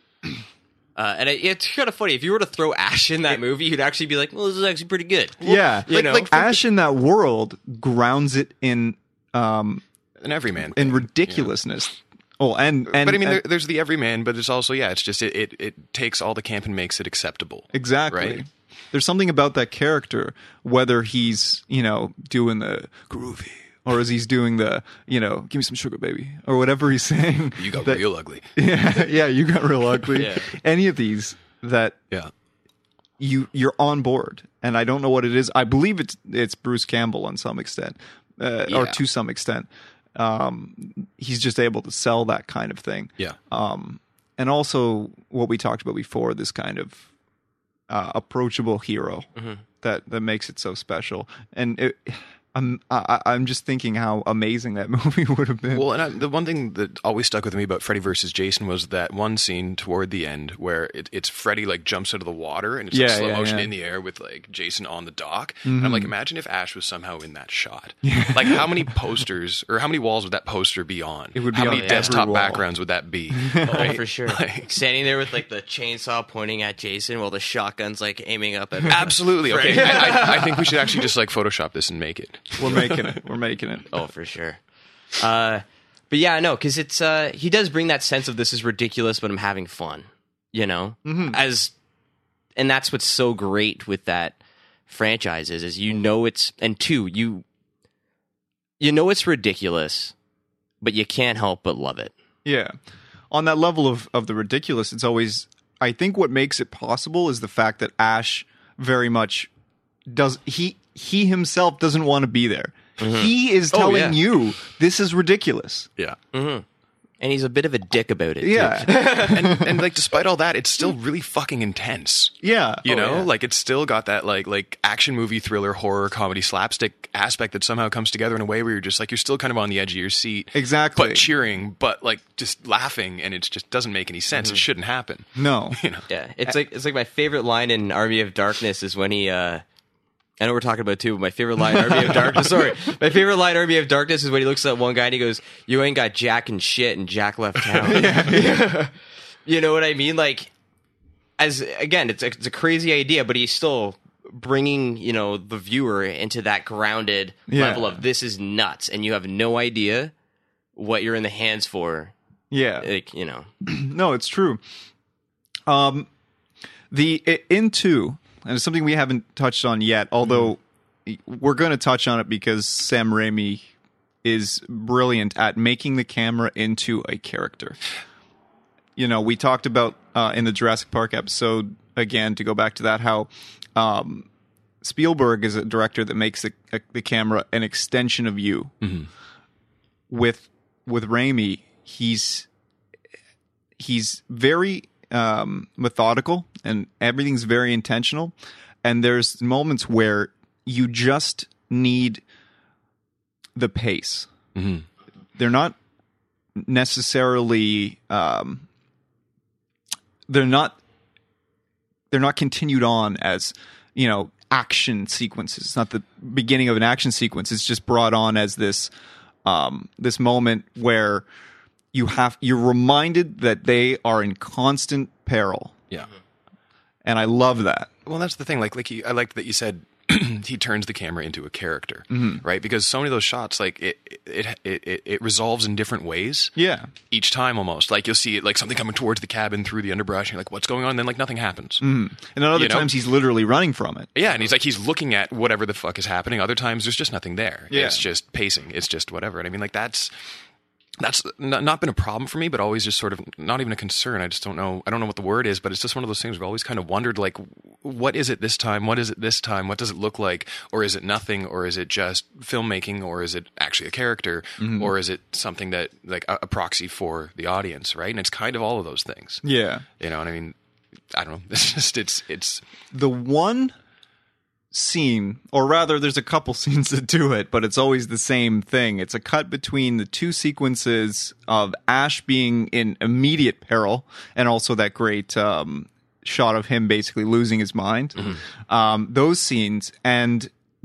Uh, and it, it's kind of funny. If you were to throw Ash in that movie, you'd actually be like, well, this is actually pretty good. Yeah. You like, know? like Ash in that world grounds it in um, An everyman. in thing, ridiculousness. Yeah. Oh, and, and but I mean, and, there, there's the everyman, but it's also, yeah, it's just, it, it, it takes all the camp and makes it acceptable. exactly. Right? There's something about that character, whether he's, you know, doing the groovy or as he's doing the, you know, give me some sugar, baby, or whatever he's saying. You got that, real ugly. Yeah, yeah, you got real ugly. Yeah. Any of these that Yeah. you you're on board, and I don't know what it is. I believe it's it's Bruce Campbell on some extent, uh, or Yeah. to some extent. Um, he's just able to sell that kind of thing. Yeah. Um, and also what we talked about before, this kind of uh, approachable hero Mm-hmm. that that makes it so special. And it, I'm I, I'm just thinking how amazing that movie would have been. Well, and I, the one thing that always stuck with me about Freddy versus Jason was that one scene toward the end where it, it's Freddy like jumps out of the water and it's Yeah, like slow yeah, motion yeah. in the air with like Jason on the dock. Mm-hmm. And I'm like, imagine if Ash was somehow in that shot. Like, how many posters or how many walls would that poster be on? It would be how on many every desktop wall. backgrounds would that be? Oh, Right? for sure. Like, Standing there with like the chainsaw pointing at Jason while the shotgun's like aiming up at absolutely. Okay. I, I, I think we should actually just like Photoshop this and make it. We're making it. We're making it. Oh, for sure. Uh, but yeah, no, because it's uh, he does bring that sense of this is ridiculous, but I'm having fun. You know, Mm-hmm. as and that's what's so great with that franchise is, is you know it's and two you you know it's ridiculous, but you can't help but love it. Yeah. On that level of, of the ridiculous, it's always, I think what makes it possible is the fact that Ash very much does, he, he himself doesn't want to be there. He is Oh, telling yeah. you this is ridiculous. Yeah. And he's a bit of a dick about it. too. Yeah. and, and like despite all that, it's still really fucking intense. Yeah. You Oh, know, yeah. like it's still got that like like action movie, thriller, horror, comedy, slapstick aspect that somehow comes together in a way where you're just like you're still kind of on the edge of your seat, Exactly. but cheering, but like just laughing, and it just doesn't make any sense. It shouldn't happen. No. You know, Yeah, it's like it's like my favorite line in Army of Darkness is when he. Uh, I know we're talking about too, but my favorite line in Army of Darkness. Sorry, my favorite line in Army of Darkness is when he looks at one guy and he goes, "You ain't got Jack and shit," and Jack left town. You know what I mean? Like, as again, it's a, it's a crazy idea, but he's still bringing you know the viewer into that grounded Yeah. level of this is nuts, and you have no idea what you're in the hands for. Yeah. Like you know, No, it's true. Um, the i- Into, and it's something we haven't touched on yet, although we're going to touch on it because Sam Raimi is brilliant at making the camera into a character. You know, we talked about uh, in the Jurassic Park episode, again, to go back to that, how um, Spielberg is a director that makes the, uh, the camera an extension of you. With with Raimi, he's he's very um, methodical and everything's very intentional. And there's moments where you just need the pace. Mhm. They're not necessarily um, they're not they're not continued on as, you know, action sequences. It's not the beginning of an action sequence. It's just brought on as this um, this moment where you have you're reminded that they are in constant peril. yeah. And I love that. Well, that's the thing. Like, like you, I liked that you said he turns the camera into a character, Mm-hmm. right? Because so many of those shots, like it, it, it, it, it resolves in different ways. Yeah. Each time, almost like you'll see it, like something coming towards the cabin through the underbrush. And you're like, "What's going on?" And then, like, nothing happens. And at other You know? times he's literally running from it. Yeah, and he's like, he's looking at whatever the fuck is happening. Other times, there's just nothing there. Yeah. It's just pacing. It's just whatever. And I mean, like, that's that's not, not been a problem for me, but always just sort of not even a concern. I just don't know. I don't know what the word is, but it's just one of those things. I've always kind of wondered, like, what is it this time? What is it this time? What does it look like? Or is it nothing? Or is it just filmmaking? Or is it actually a character? Or is it something that, like, a, a proxy for the audience, right? And it's kind of all of those things. Yeah. You know, and I mean, I don't know. It's just, it's, it's, The one scene, or rather there's a couple scenes that do it, but it's always the same thing. It's a cut between the two sequences of Ash being in immediate peril and also that great um, shot of him basically losing his mind. Um, those scenes, and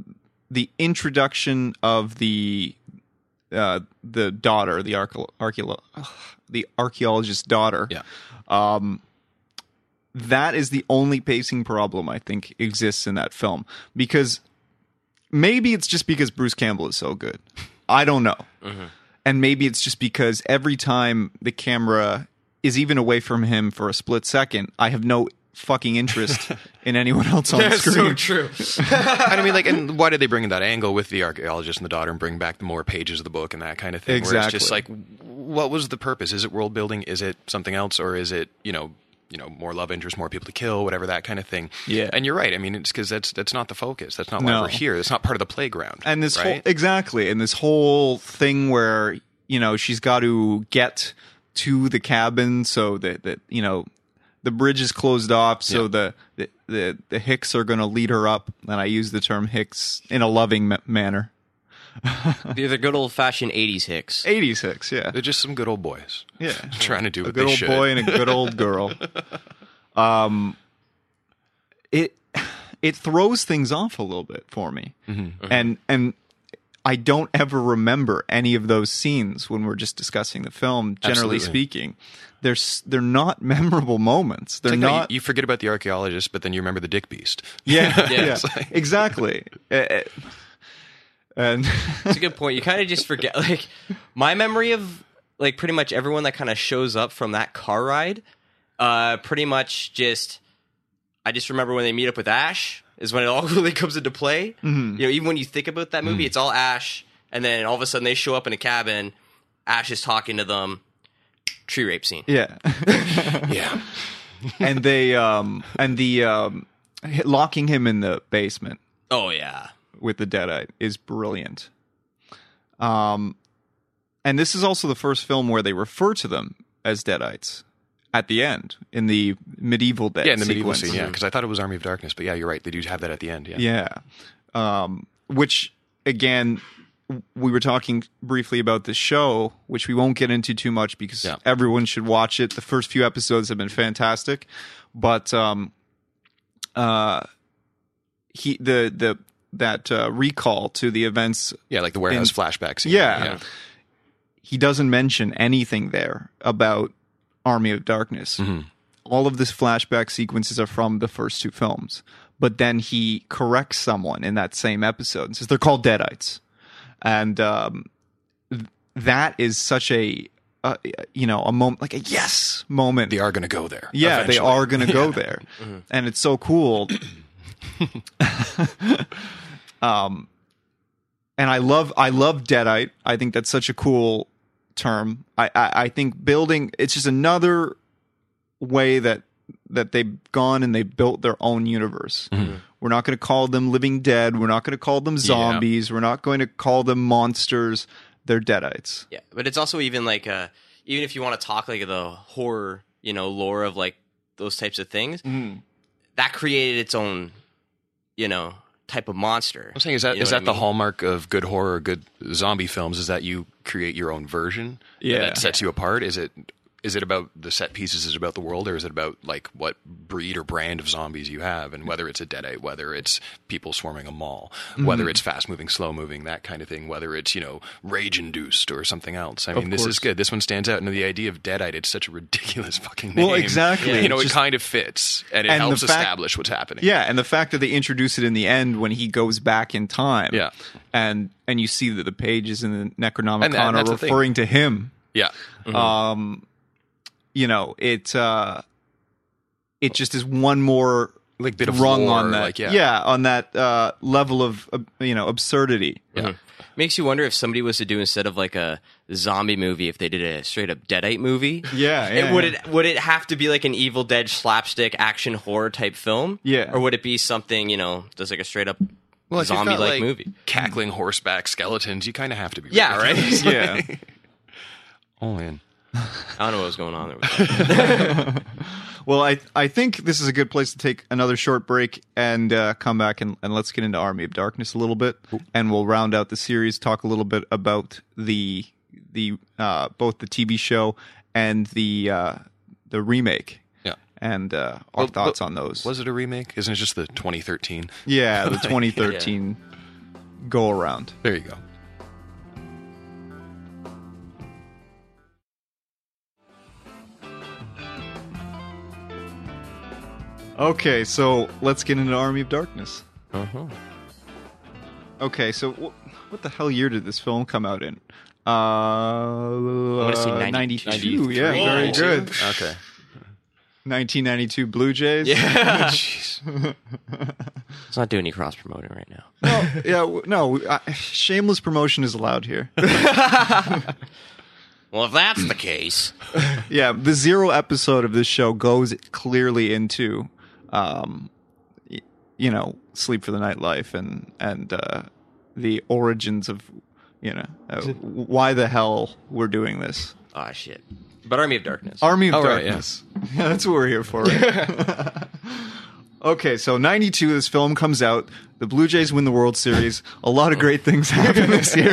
the introduction of the uh, the daughter, the archaeo- archaeo- the archaeologist's daughter. Yeah. Um, that is the only pacing problem I think exists in that film, because maybe it's just because Bruce Campbell is so good. I don't know. Mm-hmm. And maybe it's just because every time the camera is even away from him for a split second, I have no fucking interest in anyone else on That's screen. so true. I mean, like, and why did they bring in that angle with the archaeologist and the daughter and bring back the more pages of the book and that kind of thing? Where Exactly. it's just like, what was the purpose? Is it world building? Is it something else? Or is it, you know, you know, more love interest, more people to kill, whatever, that kind of thing. Yeah. And you're right. I mean, it's because that's that's not the focus. That's not why No. we're here. That's not part of the playground. And this right? whole exactly, and this whole thing where, you know, she's got to get to the cabin so that that you know the bridge is closed off, so Yeah. the, the the the Hicks are going to lead her up, and I use the term Hicks in a loving ma- manner. They're the good old fashioned eighties Hicks. eighties Hicks, yeah, They're just some good old boys. yeah, Trying to do a what good they old should. boy and a good old girl. Um, it it throws things off a little bit for me, Mm-hmm. and and I don't ever remember any of those scenes when we're just discussing the film. Generally Absolutely. speaking, they're s- they're not memorable moments. They're It's like, no, not. you, you forget about the archaeologist, but then you remember the dick beast. yeah, Yeah. yeah, It's like- exactly. Uh, uh, and That's a good point. You kind of just forget. Like my memory of like pretty much everyone that kind of shows up from that car ride, uh, pretty much just. I just remember when they meet up with Ash is when it all really comes into play. Mm-hmm. You know, even when you think about that movie, it's all Ash, and then all of a sudden they show up in a cabin. Ash is talking to them. Tree rape scene. yeah, Yeah. and they um and the um h- locking him in the basement Oh yeah. with the Deadite is brilliant. Um, and this is also the first film where they refer to them as Deadites at the end in the medieval Dead. Yeah, in the medieval sequence. scene, yeah. Because I thought it was Army of Darkness, but yeah, you're right. They do have that at the end, yeah. Yeah. Um, which again, w- we were talking briefly about the show, which we won't get into too much because Yeah. everyone should watch it. The first few episodes have been fantastic, but um, uh, he the the that uh, recall to the events. Yeah, like the warehouse In- flashback scene. Yeah. He doesn't mention anything there about Army of Darkness. Mhm. All of this flashback sequences are from the first two films. But then he corrects someone in that same episode and says they're called Deadites. And um, th- that is such a, uh, you know, a moment, like a yes moment. They are going to go there. yeah, eventually. they are going to go there. And it's so cool. um, and I love, I love Deadite. I think that's such a cool term. I, I, I think building, it's just another way that that they've gone and they built their own universe. Mm-hmm. We're not going to call them living dead. We're not going to call them zombies. We're not going to call them monsters. They're Deadites. Yeah, but it's also even like uh, even if you want to talk like the horror, you know, lore of like those types of things, that created its own, you know, type of monster. I'm saying, is that You know is what that I the mean? hallmark of good horror, good zombie films? Is that you create your own version? Yeah. that sets you apart. Is it is it about the set pieces? Is it about the world, or is it about like what breed or brand of zombies you have, and whether it's a deadite, whether it's people swarming a mall, whether it's fast moving, slow moving, that kind of thing, whether it's, you know, rage induced or something else. I mean, this course. is good. This one stands out, and the idea of deadite, it's such a ridiculous fucking name. Well, exactly. You know, Just- it kind of fits, and it And the helps fact- establish what's happening. Yeah, and the fact that they introduce it in the end when he goes back in time. Yeah. And and you see that the pages in the Necronomicon And that- are that's the thing. referring to him. yeah. Um, you know, it uh, it just is one more Like bit of rung lore, on that. like, yeah. on that uh, level of uh, you know absurdity. Yeah. Makes you wonder if somebody was to do instead of like a zombie movie, if they did a straight up Deadite movie. Yeah, It- yeah, would yeah. it would it have to be like an Evil Dead slapstick action horror type film? Yeah. Or would it be something, you know, just like a straight up Well, if you've zombie got, like like, movie? cackling horseback skeletons, you kind of have to be. Yeah, ridiculous. right? Yeah. Oh man. I don't know what was going on there. With that. Well, I I think this is a good place to take another short break and uh, come back and, and let's get into Army of Darkness a little bit, and we'll round out the series. Talk a little bit about the the uh, both the T V show and the uh, the remake, Yeah. and uh, our Well, thoughts but on those. Was it a remake? Isn't it just the twenty thirteen? Yeah, the twenty thirteen go around. There you go. Okay, so let's get into Army of Darkness. Uh-huh. Okay, so wh- what the hell year did this film come out in? Uh, want to say ninety-two. Yeah, ninety-three. very good. Okay. nineteen ninety-two Blue Jays. Yeah. Jeez. Let's not do any cross promoting right now. No, yeah, w- no. I, shameless promotion is allowed here. Well, if that's the case, Yeah, the zero episode of this show goes clearly into, um, y- you know, Sleep for the Night Life and and uh, the origins of, you know, uh, why the hell we're doing this. oh shit. But Army of Darkness. Army of Oh, right, Darkness. Yeah, that's what we're here for. Right? Okay, so ninety-two, this film comes out. The Blue Jays win the World Series. A lot of great things happen this year.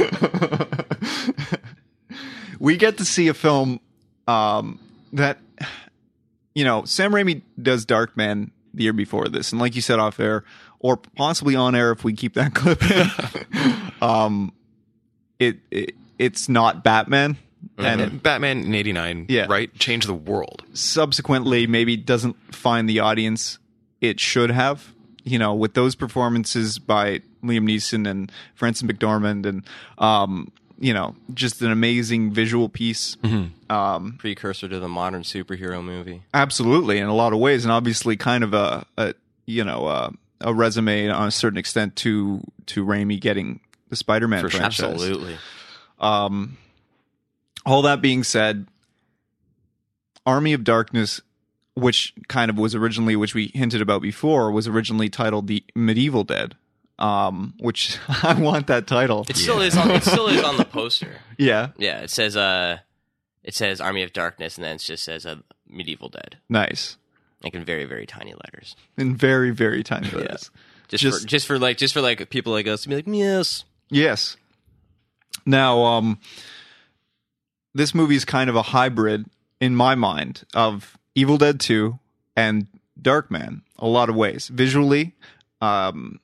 We get to see a film um, that, you know, Sam Raimi does Darkman the year before this. And like you said off air, or possibly on air if we keep that clip in, um, it, it it's not Batman. And And Batman in eighty-nine, Yeah. right? Changed the world. subsequently maybe doesn't find the audience it should have. You know, with those performances by Liam Neeson and Frances McDormand and, um, you know, just an amazing visual piece. Um, Precursor to the modern superhero movie. absolutely, in a lot of ways. And obviously kind of a, a you know, a, a resume on a certain extent to, to Raimi getting the Spider-Man For sure. franchise. Absolutely. Um, all that being said, Army of Darkness, which kind of was originally, which we hinted about before, was originally titled The Medieval Dead, um, which I want that title. It still is on it still is on the poster. Yeah, Yeah, it says uh it says Army of Darkness and then it just says uh, Medieval Dead. nice. Like in very, very tiny letters. In very, very tiny letters. Just, Just- for just for like just for like people like us to be like, yes. Yes. Now, um, this movie is kind of a hybrid, in my mind, of Evil Dead two and Darkman. A lot of ways. Visually, um,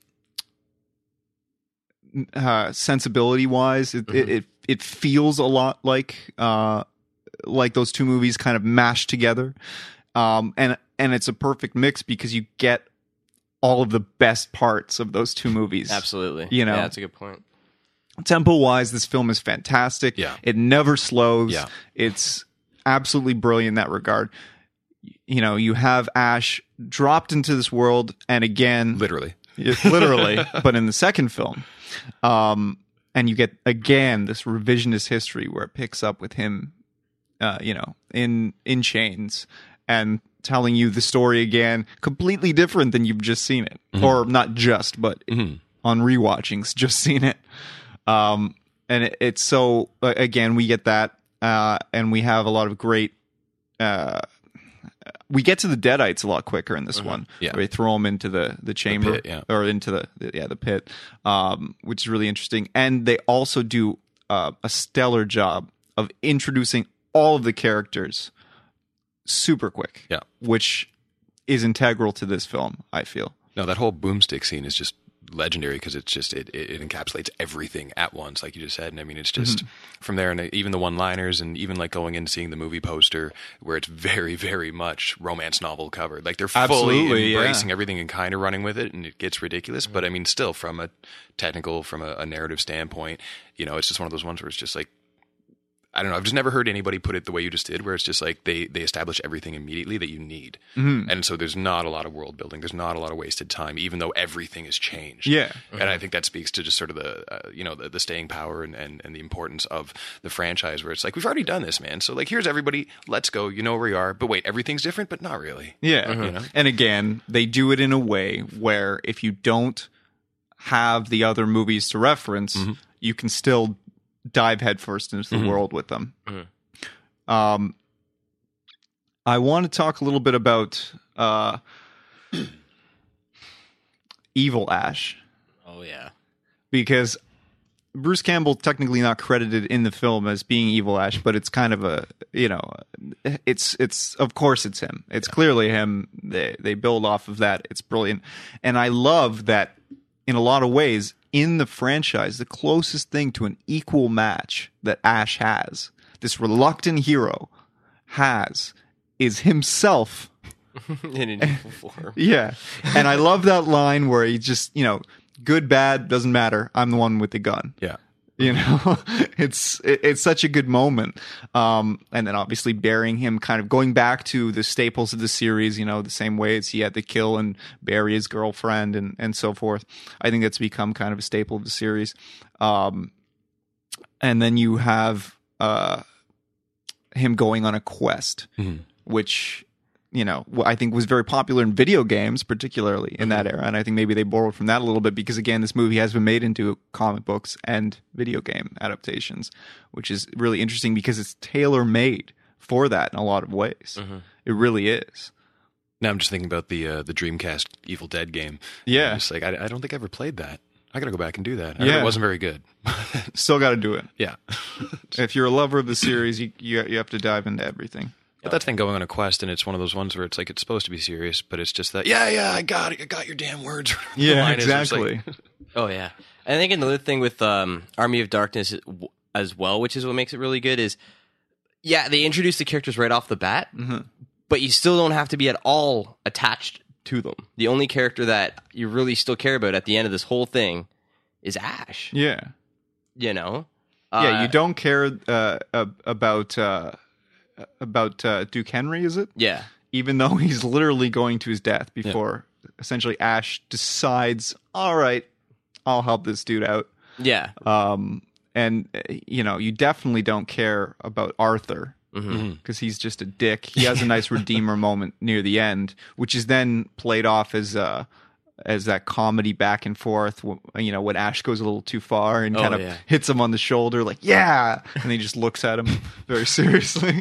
uh, sensibility-wise, it, it, it it feels a lot like uh, like those two movies kind of mashed together, um, and and it's a perfect mix because you get all of the best parts of those two movies. Absolutely. You know. Yeah, that's a good point. Tempo wise, this film is fantastic. Yeah. It never slows. Yeah. It's absolutely brilliant in that regard. You know, you have Ash dropped into this world, and again, Literally. literally, but in the second film, um, and you get again this revisionist history where it picks up with him, uh, you know, in in chains and telling you the story again, completely different than you've just seen it, or not just, but Mhm. on rewatchings, just seen it. Um, and it, it's so uh, again, we get that, uh, and we have a lot of great. Uh, we get to the Deadites a lot quicker in this one. Yeah. Where they throw them into the the chamber pit, yeah. or into the, the yeah the pit, um, which is really interesting. And they also do uh, a stellar job of introducing all of the characters super quick. Yeah. Which is integral to this film, I feel. No, that whole boomstick scene is just legendary because it's just it, it, it encapsulates everything at once, like you just said. And I mean, it's just from there, and even the one-liners, and even like going in seeing the movie poster, where it's very, very much romance novel covered. Like they're fully Absolutely, yeah. embracing everything and kind of running with it, and it gets ridiculous. But I mean, still, from a technical, from a, a narrative standpoint, you know, it's just one of those ones where it's just like, I don't know. I've just never heard anybody put it the way you just did, where it's just like they, they establish everything immediately that you need. Mm-hmm. And so there's not a lot of world building. There's not a lot of wasted time, even though everything has changed. Yeah. And I think that speaks to just sort of the, uh, you know, the, the staying power and, and, and the importance of the franchise, where it's like, we've already done this, man. So like, here's everybody. Let's go. You know where we are. But wait, everything's different, but not really. Yeah. You know? And again, they do it in a way where if you don't have the other movies to reference, you can still dive headfirst into the world with them. Um, I want to talk a little bit about uh, Evil Ash, Oh yeah. because Bruce Campbell technically not credited in the film as being Evil Ash, but it's kind of a, you know, it's it's of course it's him. It's clearly him. They they build off of that. It's brilliant, and I love that in a lot of ways in the franchise, the closest thing to an equal match that Ash has, this reluctant hero has, is himself. In an evil form. Yeah. And I love that line where he just, you know, good, bad, doesn't matter. I'm the one with the gun. Yeah. You know, it's it, it's such a good moment. Um, and then obviously burying him, kind of going back to the staples of the series, you know, the same way as he had to kill and bury his girlfriend and, and so forth. I think that's become kind of a staple of the series. Um, and then you have uh, him going on a quest, mm-hmm. which, you know, I think was very popular in video games, particularly in that era. And I think maybe they borrowed from that a little bit because, again, this movie has been made into comic books and video game adaptations, which is really interesting because it's tailor-made for that in a lot of ways. Mm-hmm. It really is. Now I'm just thinking about the uh, the Dreamcast Evil Dead game. Yeah. I'm just like, I, I don't think I ever played that. I got to go back and do that. I yeah. heard it wasn't very good. Still got to do it. Yeah. If you're a lover of the series, you, you you have to dive into everything. But that thing going on a quest, and it's one of those ones where it's like it's supposed to be serious, but it's just that, yeah, yeah, I got it. I got your damn words. Yeah, exactly. Like, oh, yeah. I think another thing with um, Army of Darkness as well, which is what makes it really good, is, yeah, they introduce the characters right off the bat, mm-hmm. but you still don't have to be at all attached to them. The only character that you really still care about at the end of this whole thing is Ash. Yeah. You know? Yeah, uh, you don't care uh, about... Uh, about uh, Duke Henry, is it? Yeah. Even though he's literally going to his death before yeah. essentially Ash decides, all right, I'll help this dude out. Yeah. Um, and, you know, you definitely don't care about Arthur because mm-hmm. he's just a dick. He has a nice redeemer moment near the end, which is then played off as uh, as that comedy back and forth, you know, when Ash goes a little too far and oh, kind of yeah. hits him on the shoulder like, yeah, and he just looks at him very seriously.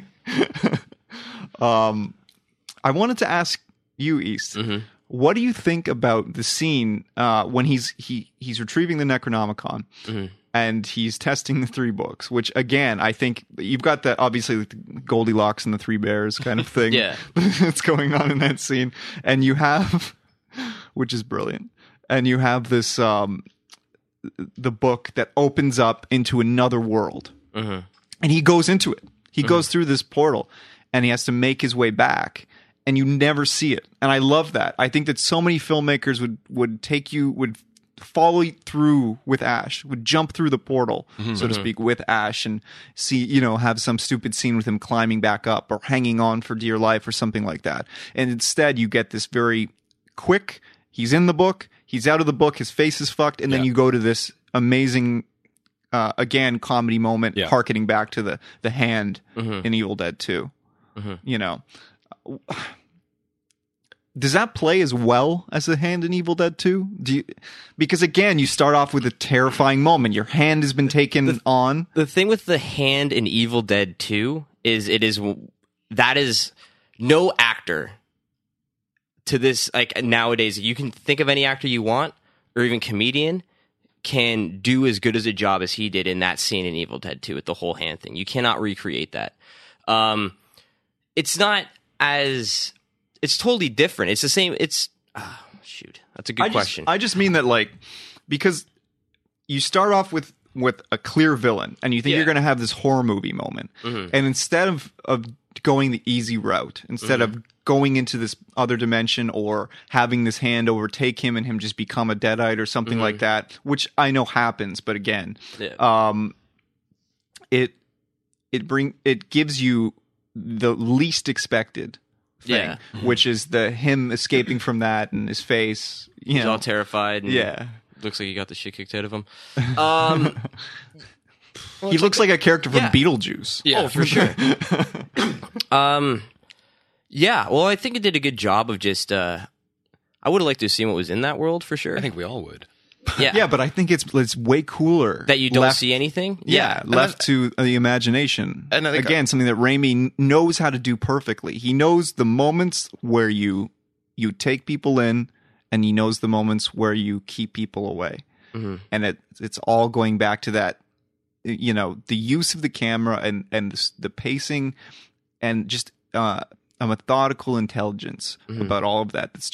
um, I wanted to ask you, East, mm-hmm. what do you think about the scene uh, when he's he he's retrieving the Necronomicon mm-hmm. and he's testing the three books? Which again, I think you've got that obviously the Goldilocks and the Three Bears kind of thing yeah. that's going on in that scene, and you have, which is brilliant, and you have this um, the book that opens up into another world, mm-hmm. and he goes into it. He mm-hmm. goes through this portal and he has to make his way back and you never see it. And I love that. I think that so many filmmakers would, would take you, would follow you through with Ash, would jump through the portal, mm-hmm. so to speak, with Ash and see, you know, have some stupid scene with him climbing back up or hanging on for dear life or something like that. And instead you get this very quick, he's in the book, he's out of the book, his face is fucked. And then yeah. you go to this amazing Uh, again, comedy moment, yeah. harkening back to the the hand mm-hmm. in Evil Dead two. Mm-hmm. You know, does that play as well as the hand in Evil Dead two? Do you, because again, you start off with a terrifying moment. Your hand has been taken the, on. The thing with the hand in Evil Dead two is it is that is no actor to this like nowadays. You can think of any actor you want, or even comedian, can do as good as a job as he did in that scene in Evil Dead two with the whole hand thing. You cannot recreate that. Um, it's not as... It's totally different. It's the same... It's... Oh, shoot. That's a good I question. Just, I just mean that, like, because you start off with, with a clear villain, and you think yeah. you're going to have this horror movie moment. Mm-hmm. And instead of, of going the easy route, instead mm-hmm. of going into this other dimension or having this hand overtake him and him just become a deadite or something mm-hmm. like that, which I know happens, but again, yeah. um, it it bring it gives you the least expected thing, yeah. mm-hmm. which is the him escaping from that and his face. You He's know, all terrified. And yeah, looks like he got the shit kicked out of him. Um, well, he looks like, like a character from yeah. Beetlejuice. Yeah, oh, for sure. um. Yeah, well, I think it did a good job of just. Uh, I would have liked to have seen what was in that world for sure. I think we all would. Yeah, yeah, but I think it's it's way cooler that you don't left, see anything. Yeah, yeah. left to the imagination. And again, I, something that Raimi knows how to do perfectly. He knows the moments where you you take people in, and he knows the moments where you keep people away. Mm-hmm. And it it's all going back to that. You know, the use of the camera and and the, the pacing, and just. Uh, a methodical intelligence mm-hmm. about all of that. That's just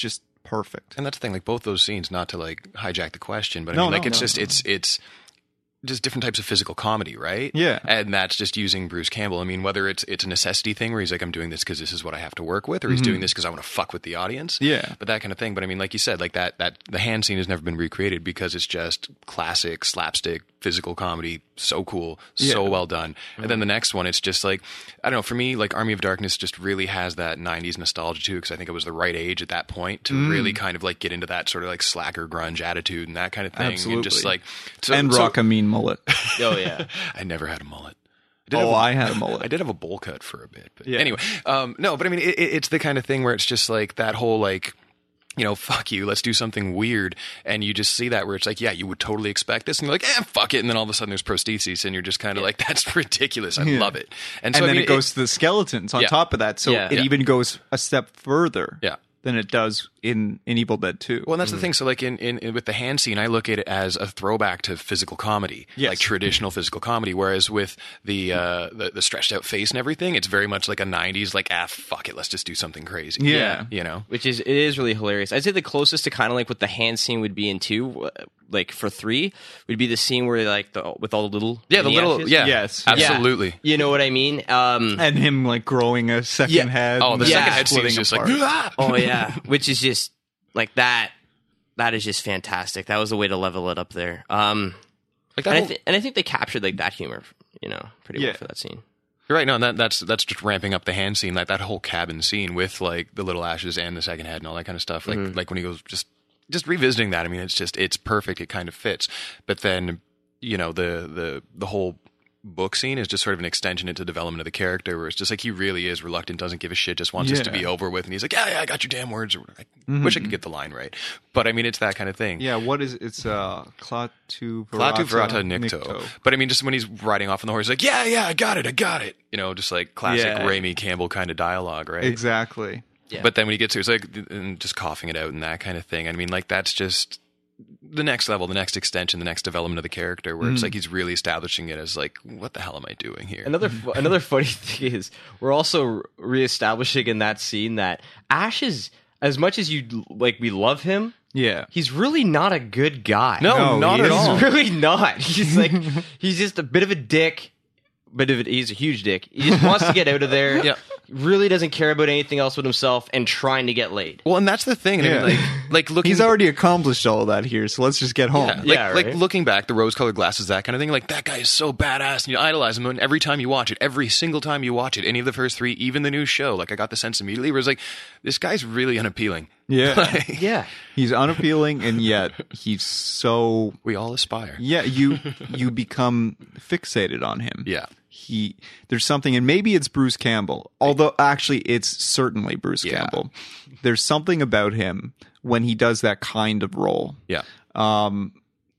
perfect. And that's the thing, like both those scenes, not to like hijack the question, but I No, mean, like no, it's no, just no. it's it's just different types of physical comedy, right? Yeah. And that's just using Bruce Campbell. I mean, whether it's it's a necessity thing where he's like, I'm doing this because this is what I have to work with, or he's doing this because I want to fuck with the audience. Yeah. But that kind of thing. But I mean, like you said, like that that the hand scene has never been recreated because it's just classic slapstick physical comedy. So cool, so Yeah. well done. And then the next one, it's just like, I don't know, for me, like Army of Darkness just really has that nineties nostalgia too, because I think it was the right age at that point to really kind of like get into that sort of like slacker grunge attitude and that kind of thing. And just Absolutely. like, so, and so- rock a mean mullet. Oh yeah. I never had a mullet. I did Oh, have a- I had a mullet. I did have a bowl cut for a bit, but Yeah. anyway, um, no, but I mean, it, it- it's the kind of thing where it's just like that whole like, you know, fuck you, let's do something weird, and you just see that where it's like, yeah, you would totally expect this, and you're like, eh, fuck it, and then all of a sudden there's prostheses, and you're just kind of like, that's ridiculous, I Yeah. love it, And so I then mean, it goes to the skeletons on Yeah. top of that. So Yeah. it Yeah. even goes a step further Yeah. than it does in, in Evil Dead two. Well, and that's the thing. So, like in, in, in with the hand scene, I look at it as a throwback to physical comedy, Yes. like traditional physical comedy. Whereas with the, uh, the the stretched out face and everything, it's very much like a nineties, like ah, fuck it, let's just do something crazy. Yeah. you know. Which is it is really hilarious. I'd say the closest to kind of like what the hand scene would be in two, uh, like for three, would be the scene where like the with all the little Yeah, the mini little ashes. yeah, Yes. absolutely. You know what I mean? Um, And him like growing a second Yeah. head. Oh, the and Yeah. second head scene is splitting just apart. like ah! oh yeah, which is just like that. That is just fantastic. That was the way to level it up there. Um, like that. and I, Whole, th- and I think they captured like that humor, you know, pretty Yeah. well for that scene. you're right. No, and that that's that's just ramping up the hand scene, like that whole cabin scene with like the little ashes and the second head and all that kind of stuff. Like Mm-hmm. like when he goes just just revisiting that. I mean, it's just it's perfect. It kind of fits. But then you know the the the whole book scene is just sort of an extension into development of the character, where it's just like he really is reluctant, doesn't give a shit, just wants this to Yeah. be over with, and he's like, yeah, yeah, I got your damn words. Or whatever. I wish I could get the line right, but I mean, it's that kind of thing. Yeah, what is it's uh Klaatu Klaatu Verata Nikto. But I mean, just when he's riding off on the horse, he's like, yeah, yeah, I got it, I got it. You know, just like classic Yeah. Raimi Campbell kind of dialogue, right? Exactly. Yeah. But then when he gets to, it's like and just coughing it out and that kind of thing. I mean, like that's just the next level, the next extension, the next development of the character, where it's like he's really establishing it as like, what the hell am I doing here? Another fu- another funny thing is we're also reestablishing in that scene that Ash is, as much as you like, we love him. Yeah. He's really not a good guy. no, No, not he at is all. He's really not. He's like he's just a bit of a dick. Bit of a, he's a huge dick. He just wants to get out of there. Yeah. Really doesn't care about anything else with himself and trying to get laid. Well, and that's the thing. I mean, Yeah. like, like looking. He's already accomplished all of that here, so let's just get home. Yeah, like, Yeah, like right? looking back, the rose-colored glasses, that kind of thing. Like that guy is so badass, and you idolize him. And every time you watch it, every single time you watch it, any of the first three, even the new show, like I got the sense immediately where it's like, this guy's really unappealing. Yeah. Like, Yeah. He's unappealing and yet he's so we all aspire. yeah, you you become fixated on him. Yeah. He there's something, and maybe it's Bruce Campbell. Although actually it's certainly Bruce Yeah. Campbell. There's something about him when he does that kind of role. Yeah. Um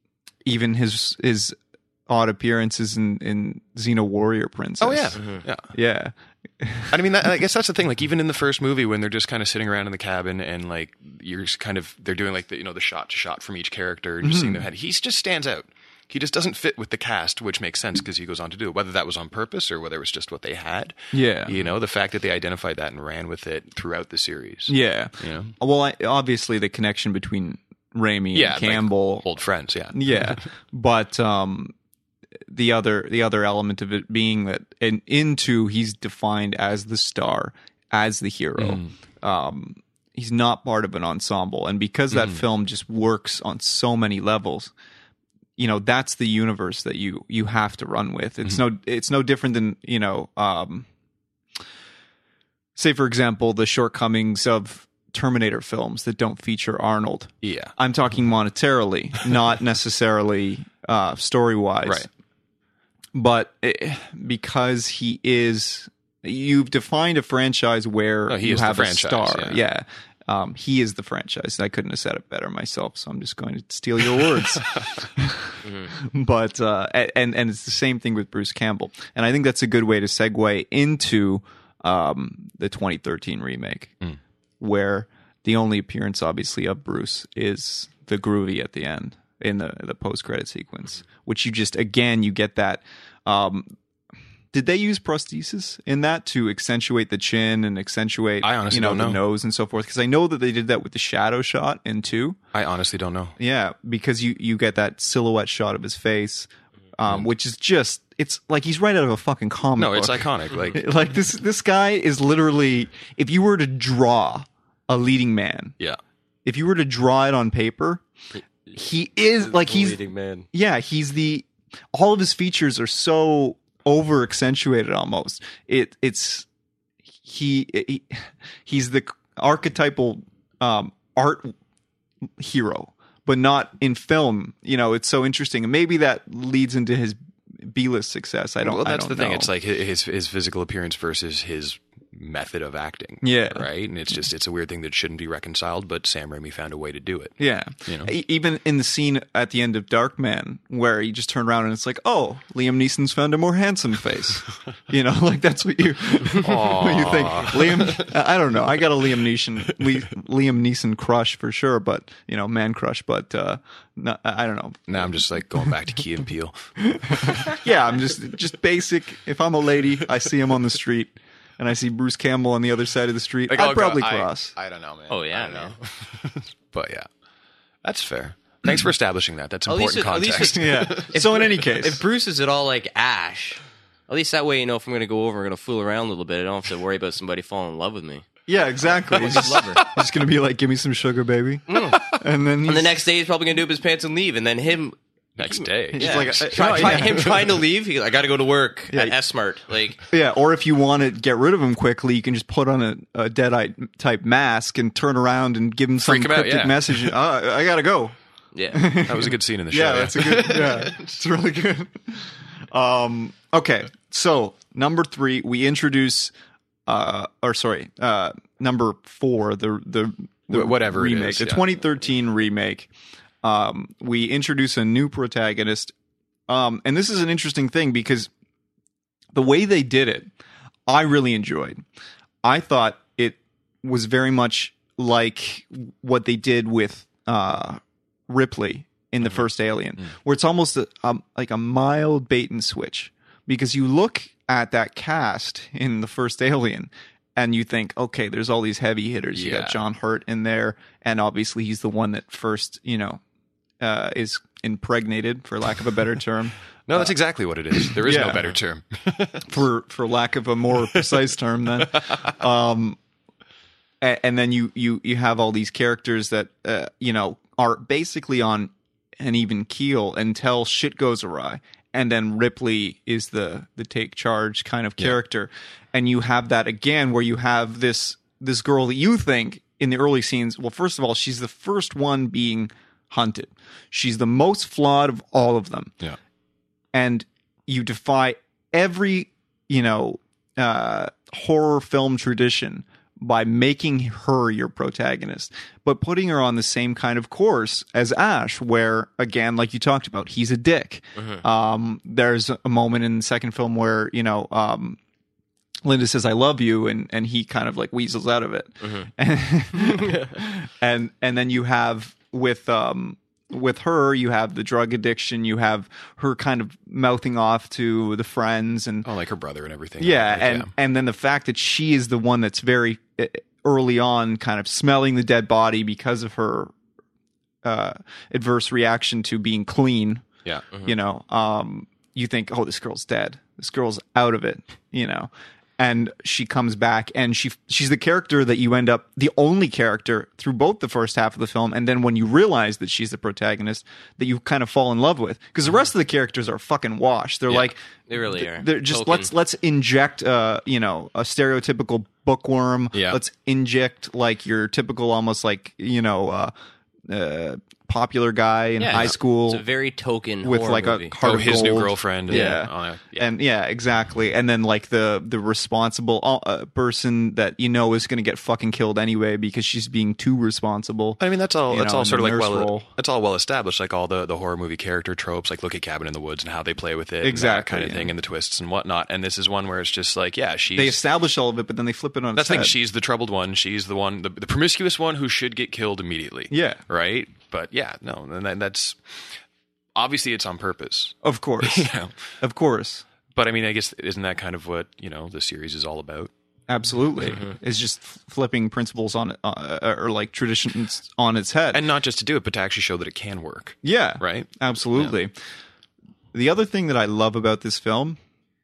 even his his odd appearances in, in Xena Warrior Princess. Oh yeah. Yeah. Yeah. I mean, that, I guess that's the thing. Like, even in the first movie, when they're just kind of sitting around in the cabin and like you're just kind of they're doing like the you know the shot to shot from each character and just seeing their head. He just stands out. He just doesn't fit with the cast, which makes sense because he goes on to do it. Whether that was on purpose or whether it was just what they had. Yeah. You know, the fact that they identified that and ran with it throughout the series. Yeah. You know? Well, I, obviously the connection between Raimi Yeah, and like Campbell. Old friends, yeah. Yeah, but um, the other the other element of it being that in into he's defined as the star, as the hero. Um, he's not part of an ensemble, and because that film just works on so many levels. You know, that's the universe that you you have to run with. It's no it's no different than, you know, um, say for example the shortcomings of Terminator films that don't feature Arnold. Yeah. I'm talking monetarily, not necessarily uh, story wise. Right. But it, because he is, you've defined a franchise where No, he you is the have a franchise, star. yeah. Yeah. Um, he is the franchise. I couldn't have said it better myself, so I'm just going to steal your words. But uh, and and it's the same thing with Bruce Campbell, and I think that's a good way to segue into um, the twenty thirteen remake, where the only appearance, obviously, of Bruce is the groovy at the end in the the post credit sequence, which you just again you get that. Um, did they use prosthesis in that to accentuate the chin and accentuate, I honestly you know, don't the know. nose and so forth? Because I know that they did that with the shadow shot in two. I honestly don't know. Yeah, because you you get that silhouette shot of his face, um, which is just it's like he's right out of a fucking comic No, book. it's iconic. Like, Like this this guy is literally, if you were to draw a leading man, yeah. if you were to draw it on paper, he is like he's leading man. yeah, he's the all of his features are so over accentuated almost. It it's he, he he's the archetypal um, art hero, but not in film. You know, it's so interesting, and maybe that leads into his B-list success. I don't. Well, that's I don't the thing. know. It's like his his physical appearance versus his method of acting. Yeah. Right? And it's just, it's a weird thing that shouldn't be reconciled, but Sam Raimi found a way to do it. Yeah. You know? E- Even in the scene at the end of Darkman, where he just turned around and it's like, oh, Liam Neeson's found a more handsome face. You know, like that's what you, what you think. Liam, I don't know. I got a Liam Neeson, Lee, Liam Neeson crush for sure, but, you know, man crush, but, uh, no, I don't know. Now I'm just like going back to Key and Peele. Yeah, I'm just, just basic. If I'm a lady, I see him on the street. And I see Bruce Campbell on the other side of the street, Like, I'd oh, probably God, I- cross. I, don't know, man. Oh, yeah, I don't know. But yeah, that's fair. Thanks for establishing that. That's At least important it- at least context. it- Yeah. So in any case, If Bruce is at all like Ash, at least that way, you know, if I'm going to go over, I'm going to fool around a little bit. I don't have to worry about somebody falling in love with me. yeah, exactly. He's just, Love her. he's just gonna be like, "Give me some sugar, baby," and then he's, And the next day, he's probably going to do up his pants and leave. And then him, Next day. He's yeah, like, uh, try, no, try- yeah. him trying to leave. He, I got to go to work Yeah. at S Smart. Like, yeah. Or if you want to get rid of him quickly, you can just put on a, a Deadite type mask and turn around and give him some Freak him out, cryptic yeah. message. Uh, I gotta go. yeah. That was a good scene in the show. Yeah, that's a good. Yeah, it's really good. Um, okay, so number three, we introduce, uh, or sorry, uh, number four, the the, the Wh- whatever it remake, is, the yeah. twenty thirteen remake. Um, we introduce a new protagonist, um, and this is an interesting thing because the way they did it, I really enjoyed. I thought it was very much like what they did with uh, Ripley in the first Alien, where it's almost a, um, like a mild bait and switch. Because you look at that cast in the first Alien and you think, okay, there's all these heavy hitters. You Yeah. got John Hurt in there, and obviously he's the one that first, you know, uh, is impregnated, for lack of a better term. No, that's exactly what it is. There is yeah. no better term. for for lack of a more precise term then um and, and then you you you have all these characters that uh, you know are basically on an even keel until shit goes awry, and then Ripley is the the take charge kind of character. And you have that again where you have this this girl that you think in the early scenes, well, first of all, she's the first one being hunted, she's the most flawed of all of them, Yeah. and you defy every, you know, uh, horror film tradition by making her your protagonist, but putting her on the same kind of course as Ash, where, again, like you talked about, he's a dick. Um, there's a moment in the second film where, you know, um, Linda says, I love you, and, and he kind of like weasels out of it. And, and and then you have with um with her, you have the drug addiction, you have her kind of mouthing off to the friends, and Oh, like her brother and everything. yeah, Like, and and then the fact that she is the one that's very uh, early on kind of smelling the dead body because of her uh, adverse reaction to being clean. yeah. You know, um, you think, oh, this girl's dead. This girl's out of it. You know, and she comes back, and she she's the character that you end up the only character through both the first half of the film, and then when you realize that she's the protagonist, that you kind of fall in love with, because the rest of the characters are fucking washed. They're Yeah, like they really are. They're just Token. let's let's inject uh you know a stereotypical bookworm. Yeah. Let's inject like your typical almost like you know uh, uh popular guy in Yeah, high it's- schou It's a very token with horror like movie. a heart Oh, of his new gold. girlfriend. And, Yeah. oh, yeah. yeah. And yeah, exactly. And then like the the responsible uh, person that you know is going to get fucking killed anyway because she's being too responsible. I mean, that's all. You That's know, all in sort of the like nurse well. role. That's all well established. Like all the, the horror movie character tropes, like look at Cabin in the Woods and how they play with it, and that Exactly, kind of yeah. thing, and the twists and whatnot. And this is one where it's just like, yeah, she's They establish all of it, but then they flip it on That's its the thing. head. She's the troubled one. She's the one, the, the promiscuous one who should get killed immediately. Yeah. Right. But yeah, no, and that, that's obviously it's on purpose. Of course. You know? Of course. But I mean, I guess isn't that kind of what, you know, the series is all about? Absolutely. Mm-hmm. It's just flipping principles on uh, or like traditions on its head. And not just to do it, but to actually show that it can work. Yeah. Right? Absolutely. Yeah. The other thing that I love about this film,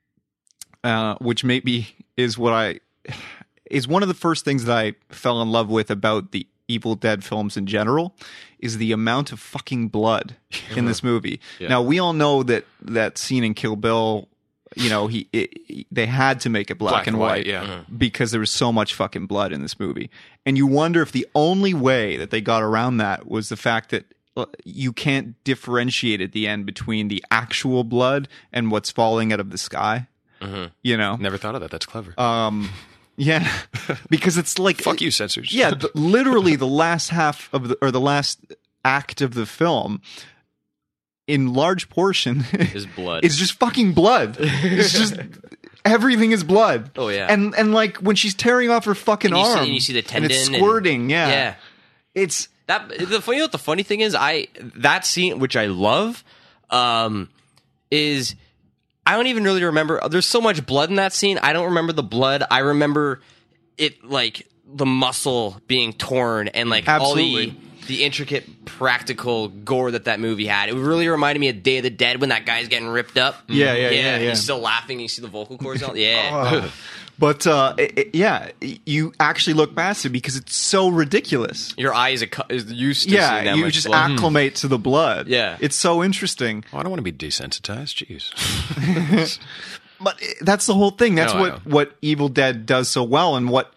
uh, which maybe is what I is one of the first things that I fell in love with about the Evil Dead films in general, is the amount of fucking blood in this movie. Yeah. Now, we all know that that scene in Kill Bill, you know, he, it, they had to make it black, black and white, white yeah. because there was so much fucking blood in this movie. And you wonder if the only way that they got around that was the fact that you can't differentiate at the end between the actual blood and what's falling out of the sky. Mm-hmm. You know? Never thought of that. That's clever. Um, yeah, because it's like... Fuck you, censors. Yeah, the, literally the last half of the, or the last act of the film, in large portion... is blood. It's just fucking blood. It's just... Everything is blood. Oh, yeah. And, and like, when she's tearing off her fucking and you arm... See, and you see the tendon. And it's squirting, and, yeah. Yeah. It's... That, the, you know what the funny thing is? I That scene, which I love, um, is... I don't even really remember. There's so much blood in that scene. I don't remember the blood. I remember it, like, the muscle being torn and, like, Absolutely. all the, the intricate practical gore that that movie had. It really reminded me of Day of the Dead when that guy's getting ripped up. Yeah, yeah, yeah. Yeah, yeah, and yeah. he's still laughing. You see the vocal cords out. Yeah. Oh. But, uh, it, it, yeah, you actually look past it because it's so ridiculous. Your eye is, a, is used to yeah, seeing that you much just blood. acclimate to the blood. Yeah. It's so interesting. Oh, I don't want to be desensitized. Jeez. But that's the whole thing. That's no, what, what Evil Dead does so well, and what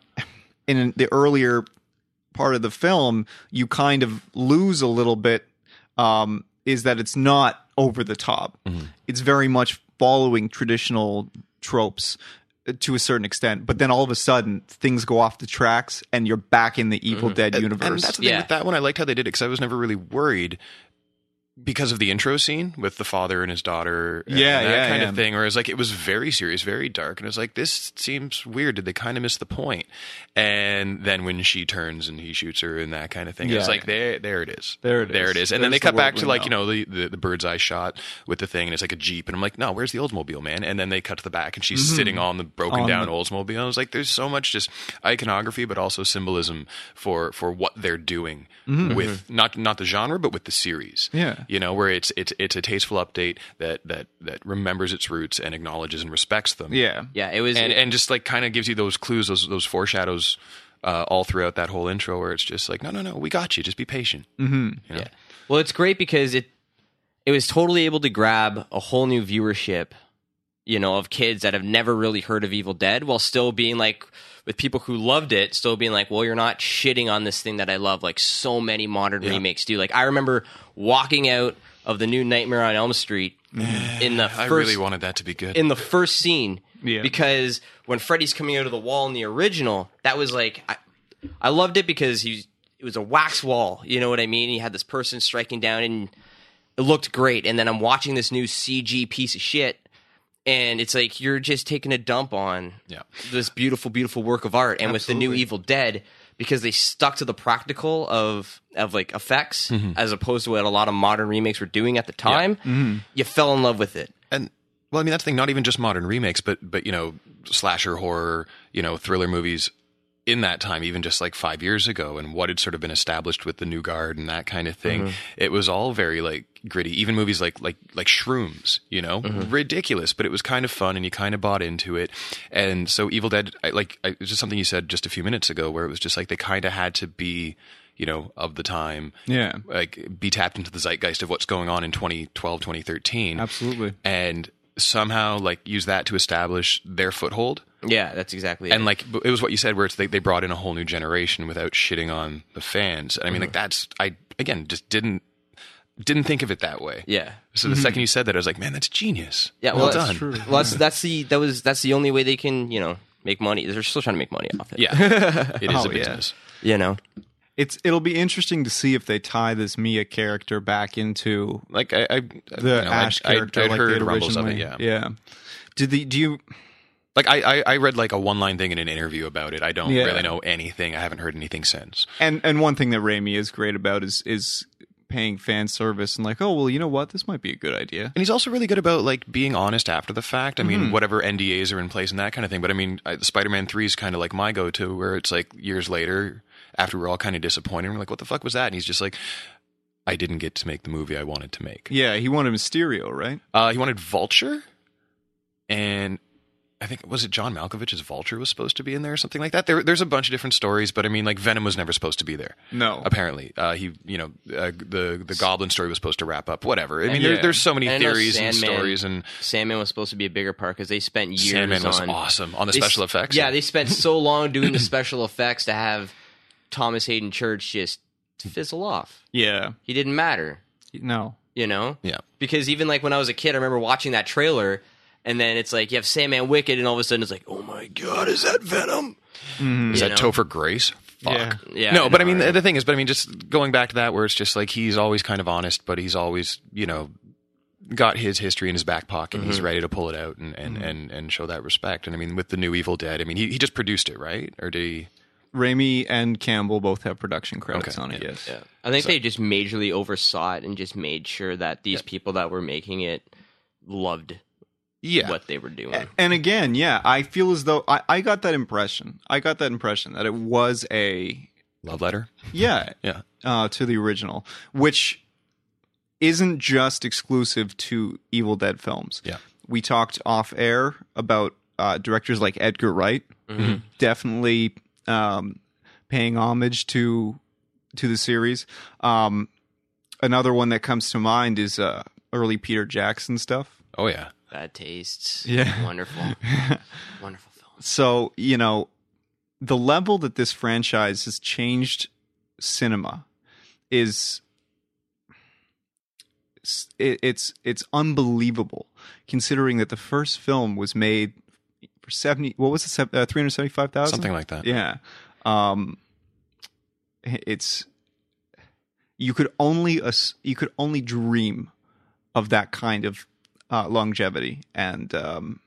in the earlier part of the film you kind of lose a little bit um, is that it's not over the top. Mm-hmm. It's very much following traditional tropes to a certain extent, but then all of a sudden things go off the tracks and you're back in the Evil mm-hmm. Dead and, universe. And that's the thing yeah. with that one. I liked how they did it because I was never really worried because of the intro scene with the father and his daughter and yeah, that yeah, kind yeah. of thing, where it's like it was very serious, very dark, and it was like, this seems weird. Did they kind of miss the point? And then when she turns and he shoots her and that kind of thing, yeah. it's like there there it is. There it there is. it is. And There's then they the cut back word to like, window. you know, the, the, the bird's eye shot with the thing, and it's like a Jeep, and I'm like, no, where's the Oldsmobile, man? And then they cut to the back and she's mm-hmm. sitting on the broken on down the- Oldsmobile. And I was like, there's so much just iconography, but also symbolism for for what they're doing mm-hmm. with not not the genre, but with the series. Yeah. You know, where it's it's it's a tasteful update that that that remembers its roots and acknowledges and respects them. Yeah. Yeah, it was... And and just like kind of gives you those clues, those those foreshadows uh, all throughout that whole intro, where it's just like, no, no, no, we got you. Just be patient. Mm-hmm. You know? Yeah. Well, it's great because it it was totally able to grab a whole new viewership, you know, of kids that have never really heard of Evil Dead, while still being like, with people who loved it, still being like, well, you're not shitting on this thing that I love, like so many modern yeah. remakes do. Like, I remember walking out of the new Nightmare on Elm Street in the first, I really wanted that to be good. in the first scene, yeah. because when Freddy's coming out of the wall in the original, that was like, I, I loved it because he it was a wax wall, you know what I mean? He had this person striking down, and it looked great. And then I'm watching this new C G piece of shit, and it's like you're just taking a dump on yeah. this beautiful, beautiful work of art. And Absolutely. With the new Evil Dead, because they stuck to the practical of of like effects mm-hmm. as opposed to what a lot of modern remakes were doing at the time, yeah. mm-hmm. you fell in love with it. And well, I mean, that's the thing. Not even just modern remakes, but but you know, slasher horror, you know, thriller movies in that time, even just like five years ago, and what had sort of been established with the New Guard and that kind of thing. Mm-hmm. It was all very like gritty. Even movies like like like Shrooms, you know, mm-hmm. ridiculous, but it was kind of fun, and you kind of bought into it. And so Evil Dead, I, like I, it was just something you said just a few minutes ago, where it was just like they kind of had to be, you know, of the time, yeah, like be tapped into the zeitgeist of what's going on in twenty twelve, twenty thirteen. Absolutely. And somehow like use that to establish their foothold. Yeah, that's exactly and it. like it was what you said, where it's they, they brought in a whole new generation without shitting on the fans. I mean, mm-hmm. like that's I again just didn't didn't think of it that way. Yeah. So the mm-hmm. second you said that, I was like, man, that's genius. Yeah, well, well done. That's true. Well, that's that's the that was that's the only way they can, you know, make money. They're still trying to make money off it. Yeah, it is oh, a business. Yeah. You know. It's it'll be interesting to see if they tie this Mia character back into like I, I the you know, Ash I, character. I, I'd like heard they rumbles of originally. it. Yeah, yeah. Did the do you? Like I, I, I read like a one line thing in an interview about it. I don't yeah. really know anything. I haven't heard anything since. And and one thing that Raimi is great about is is paying fan service and like, oh, well, you know what? This might be a good idea. And he's also really good about like being honest after the fact. I mean, mm-hmm. whatever N D As are in place and that kind of thing. But I mean, I, Spider-Man three is kind of like my go-to, where it's like years later, after we're all kind of disappointed, we're like, what the fuck was that? And he's just like, I didn't get to make the movie I wanted to make. Yeah, he wanted Mysterio, right? Uh, he wanted Vulture, and I think, was it John Malkovich's Vulture was supposed to be in there or something like that? There, there's a bunch of different stories, but I mean, like, Venom was never supposed to be there. No. Apparently. Uh, he, you know, uh, the the Goblin story was supposed to wrap up. Whatever. I mean, yeah. there, there's so many and theories and stories. And Sandman was supposed to be a bigger part because they spent years Sandman was on... awesome. On the special s- effects. Yeah, they spent so long doing the special effects to have Thomas Hayden Church just fizzle off. Yeah. He didn't matter. No. You know? Yeah. Because even, like, when I was a kid, I remember watching that trailer... And then it's like you have Sandman Wicked, and all of a sudden it's like, oh my god, is that Venom? Mm-hmm. Is you that know? Topher Grace? Fuck. Yeah. yeah no, I but know, I mean, right? the thing is, but I mean, just going back to that, where it's just like he's always kind of honest, but he's always, you know, got his history in his back pocket. Mm-hmm. And he's ready to pull it out and and, mm-hmm. and and show that respect. And I mean, with the new Evil Dead, I mean, he he just produced it, right? Or did he? Raimi and Campbell both have production credits okay. on it. Yeah. Yes. Yeah. I think so. They just majorly oversaw it and just made sure that these yeah. people that were making it loved. Yeah. What they were doing. And again, yeah, I feel as though I, I got that impression. I got that impression that it was a love letter. Yeah. yeah. Uh, to the original, which isn't just exclusive to Evil Dead films. Yeah. We talked off air about uh, directors like Edgar Wright, mm-hmm. definitely um, paying homage to to the series. Um, another one that comes to mind is uh, early Peter Jackson stuff. Oh yeah. Bad Tastes. Yeah. Wonderful. Wonderful film. So, you know, the level that this franchise has changed cinema is it, it's it's unbelievable, considering that the first film was made for seventy what was it uh, three hundred seventy-five thousand something like that. Yeah. Um it's you could only you could only dream of that kind of Uh, longevity and um,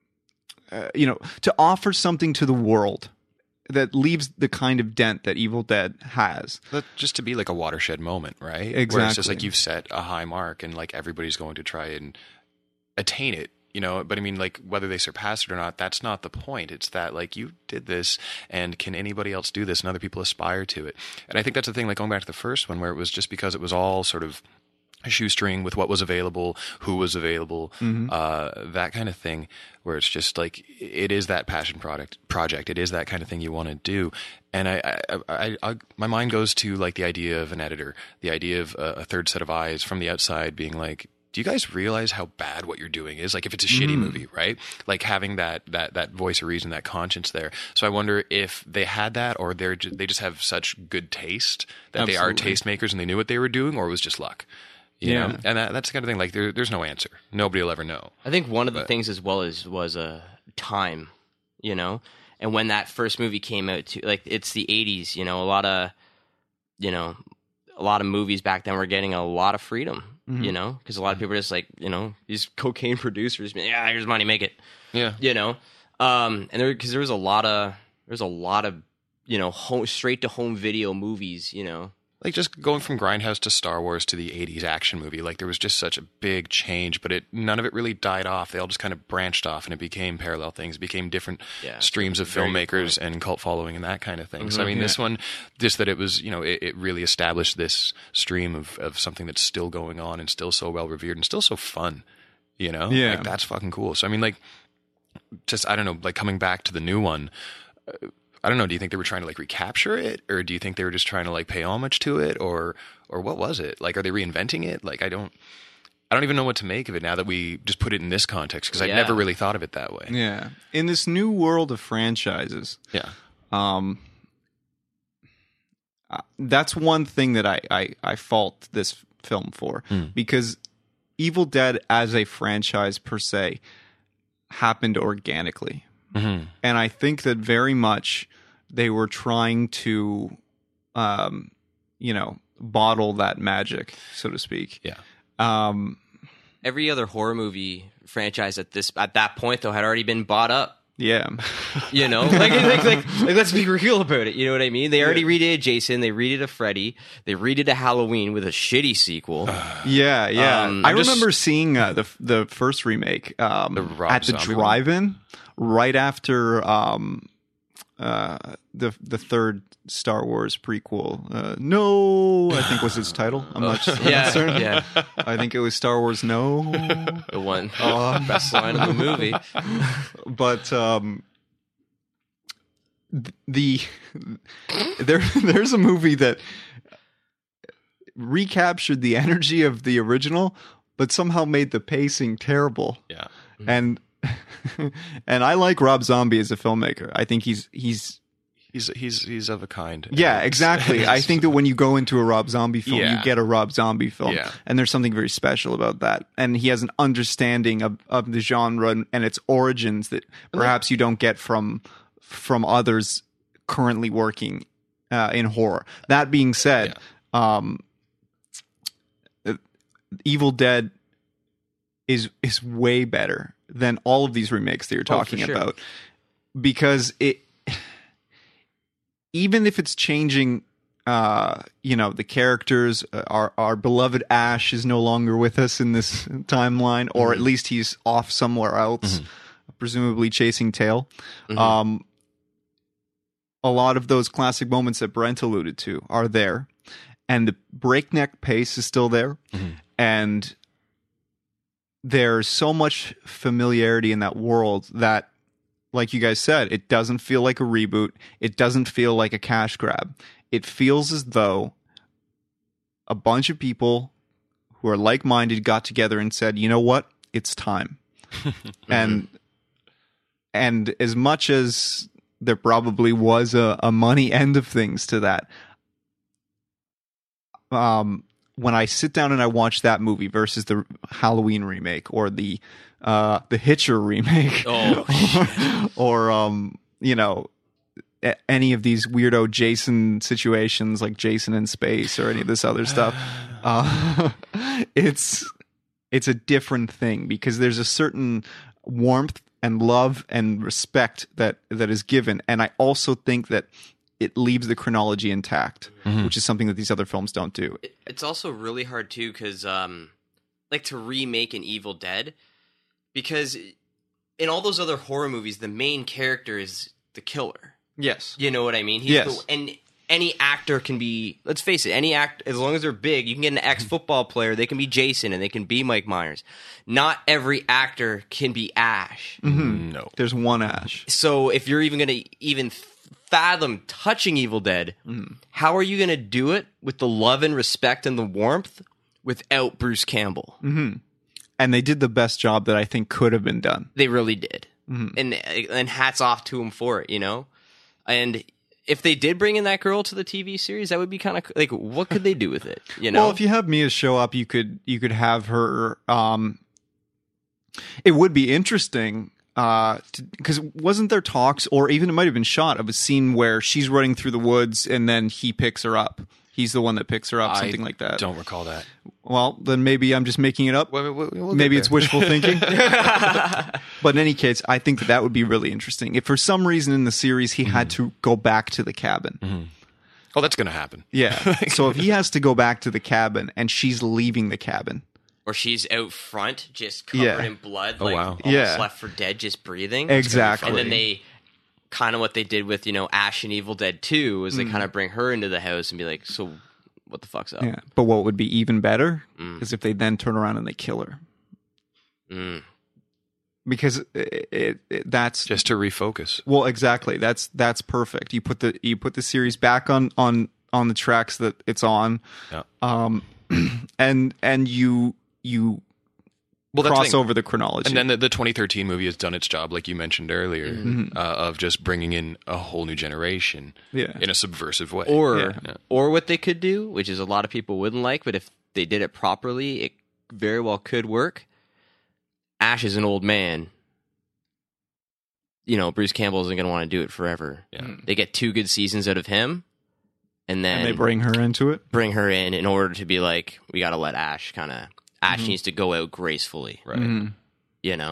uh, you know, to offer something to the world that leaves the kind of dent that Evil Dead has. But just to be like a watershed moment, right? Exactly. Where it's just like you've set a high mark and like everybody's going to try and attain it, you know. But I mean, like whether they surpass it or not, that's not the point. It's that like you did this, and can anybody else do this? And other people aspire to it. And I think that's the thing. Like going back to the first one, where it was just because it was all sort of a shoestring with what was available, who was available, mm-hmm. uh, that kind of thing, where it's just like, it is that passion product project. It is that kind of thing you want to do. And I, I, I, I, my mind goes to like the idea of an editor, the idea of a, a third set of eyes from the outside being like, do you guys realize how bad what you're doing is? Like if it's a shitty mm. movie, right? Like having that, that, that voice of reason, that conscience there. So I wonder if they had that, or they're, they just have such good taste that Absolutely. They are tastemakers and they knew what they were doing, or it was just luck. You yeah, know? And that, that's the kind of thing. Like, there, there's no answer. Nobody will ever know. I think one of the but, things as well is was a uh, time, you know, and when that first movie came out, too, like it's the eighties. You know, a lot of, you know, a lot of movies back then were getting a lot of freedom. Mm-hmm. You know, because a lot of people are just like, you know, these cocaine producers. Yeah, here's money, make it. Yeah, you know, um, and there because there was a lot of there's a lot of you know home, straight to home video movies. You know. Like just going from Grindhouse to Star Wars to the eighties action movie, like there was just such a big change, but it none of it really died off. They all just kind of branched off, and it became parallel things. It became different yeah, streams of filmmakers and cult following and that kind of thing. Mm-hmm, so I mean, yeah. this one, just that it was, you know, it, it really established this stream of, of something that's still going on and still so well revered and still so fun. You know, yeah, like, that's fucking cool. So I mean, like, just I don't know, like coming back to the new one. Uh, I don't know. Do you think they were trying to like recapture it, or do you think they were just trying to like pay homage to it, or or what was it? Like, are they reinventing it? Like, I don't, I don't even know what to make of it now that we just put it in this context, because yeah. I never really thought of it that way. Yeah, in this new world of franchises, yeah, um, uh, that's one thing that I I, I fault this film for, mm. because Evil Dead as a franchise per se happened organically. Mm-hmm. And I think that very much they were trying to, um, you know, bottle that magic, so to speak. Yeah. Um, Every other horror movie franchise at this at that point, though, had already been bought up. Yeah. You know, like, like, like, like, let's be real about it. You know what I mean? They already redid a Jason, they redid a Freddy, they redid a Halloween with a shitty sequel. Yeah, yeah. Um, I I'm just- remember seeing uh, the the first remake um, The Rob at the Zombie drive-in right after um, uh, the the third Star Wars prequel. Uh, no, I think was its title. I'm not I'm not Yeah, certain. yeah, I think it was Star Wars. No, the one best line in the movie. but um, th- the there there's a movie that recaptured the energy of the original, but somehow made the pacing terrible. Yeah. And and I like Rob Zombie as a filmmaker. I think he's he's He's he's he's of a kind. yeah, It's- exactly. I it's- think that when you go into a Rob Zombie film, Yeah. you get a Rob Zombie film. Yeah. And there's something very special about that. And he has an understanding of, of the genre and, and its origins that perhaps you don't get from from others currently working uh, in horror. That being said, um, uh, Evil Dead is is way better than all of these remakes that you're Oh, for talking sure. about, because it, even if it's changing, uh, you know, the characters, uh, our our beloved Ash is no longer with us in this timeline, or at least he's off somewhere else, presumably chasing tail. Um, a lot of those classic moments that Brent alluded to are there, and the breakneck pace is still there, and there's so much familiarity in that world that, like you guys said, it doesn't feel like a reboot. It doesn't feel like a cash grab. It feels as though a bunch of people who are like-minded got together and said, you know what? It's time. and and as much as there probably was a, a money end of things to that, um, when I sit down and I watch that movie versus the Halloween remake or the uh, the Hitcher remake, Oh, or um, you know, a- any of these weirdo Jason situations like Jason in Space or any of this other stuff, uh, it's it's a different thing because there's a certain warmth and love and respect that that is given, and I also think that it leaves the chronology intact, which is something that these other films don't do. It- it's also really hard too because um like to remake an Evil Dead, because in all those other horror movies the main character is the killer. Yes. You know what I mean? He's Yes. the, and any actor can be, let's face it, any act, as long as they're big, you can get an ex-football player, they can be Jason and they can be Mike Myers. Not every actor can be Ash. No. There's one Ash. So if you're even going to even fathom touching Evil Dead, how are you going to do it with the love and respect and the warmth without Bruce Campbell? And they did the best job that I think could have been done. They really did. And and hats off to him for it, you know? And if they did bring in that girl to the T V series, that would be kind of like, what could they do with it? You know? Well, if you have Mia show up, you could you could have her. Um, it would be interesting because wasn't there talks, or even it might have been shot of a scene where she's running through the woods and then he picks her up. He's the one that picks her up, something I like that. Don't recall that. Well, then maybe I'm just making it up. Well, we'll- we'll get Maybe it's there. wishful thinking. But in any case, I think that that would be really interesting. If for some reason in the series he had to go back to the cabin. Oh, that's going to happen. Yeah. So if he has to go back to the cabin and she's leaving the cabin. or she's out front, just covered Yeah. in blood, Oh, like wow. almost Yeah. left for dead, just breathing. Exactly. And then they kind of what they did with, you know, Ash and Evil Dead two was they kind of bring her into the house and be like, so what the fuck's up? Yeah. But what would be even better is if they then turn around and they kill her. Mm. Because it, it, it, that's Just to refocus. well, exactly. That's that's perfect. You put the you put the series back on on on the tracks that it's on, Yeah. um, and and you you Well, that's the cross thing. over the chronology. And then the, the twenty thirteen movie has done its job, like you mentioned earlier, Mm-hmm. uh, of just bringing in a whole new generation Yeah. in a subversive way. Or Yeah. or what they could do, which is a lot of people wouldn't like, but if they did it properly, it very well could work. Ash is an old man. You know, Bruce Campbell isn't going to want to do it forever. Yeah. They get two good seasons out of him, and then and they bring her into it. bring her in in order to be like, we got to let Ash kind of Ash Mm-hmm. needs to go out gracefully. Right. Mm-hmm. You know,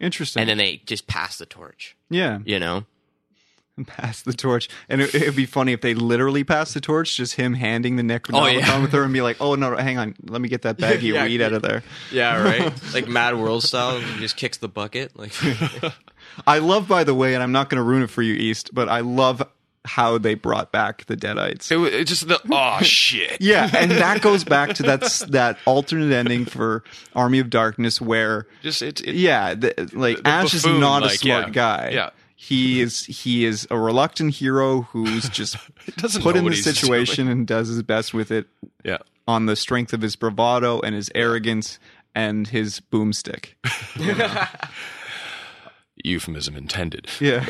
Interesting. and then they just pass the torch. yeah. You know, Pass the torch. And it, it'd be funny if they literally pass the torch, just him handing the Necronomicon Oh, yeah. with her and be like, oh, no, no, hang on. Let me get that baggie of Yeah, weed out of there. yeah, right. Like Mad World style, he just kicks the bucket. Like, I love, by the way, and I'm not going to ruin it for you, East, but I love how they brought back the Deadites. It, wa- it just the oh shit. Yeah, and that goes back to that s- that alternate ending for Army of Darkness where, Just it's it, yeah, the, like the Ash is buffoon, not a like, smart yeah. guy. Yeah. He is he is a reluctant hero who's just doesn't put know in what the he's situation and does his best with it yeah. on the strength of his bravado and his arrogance and his boomstick. Euphemism intended. Yeah.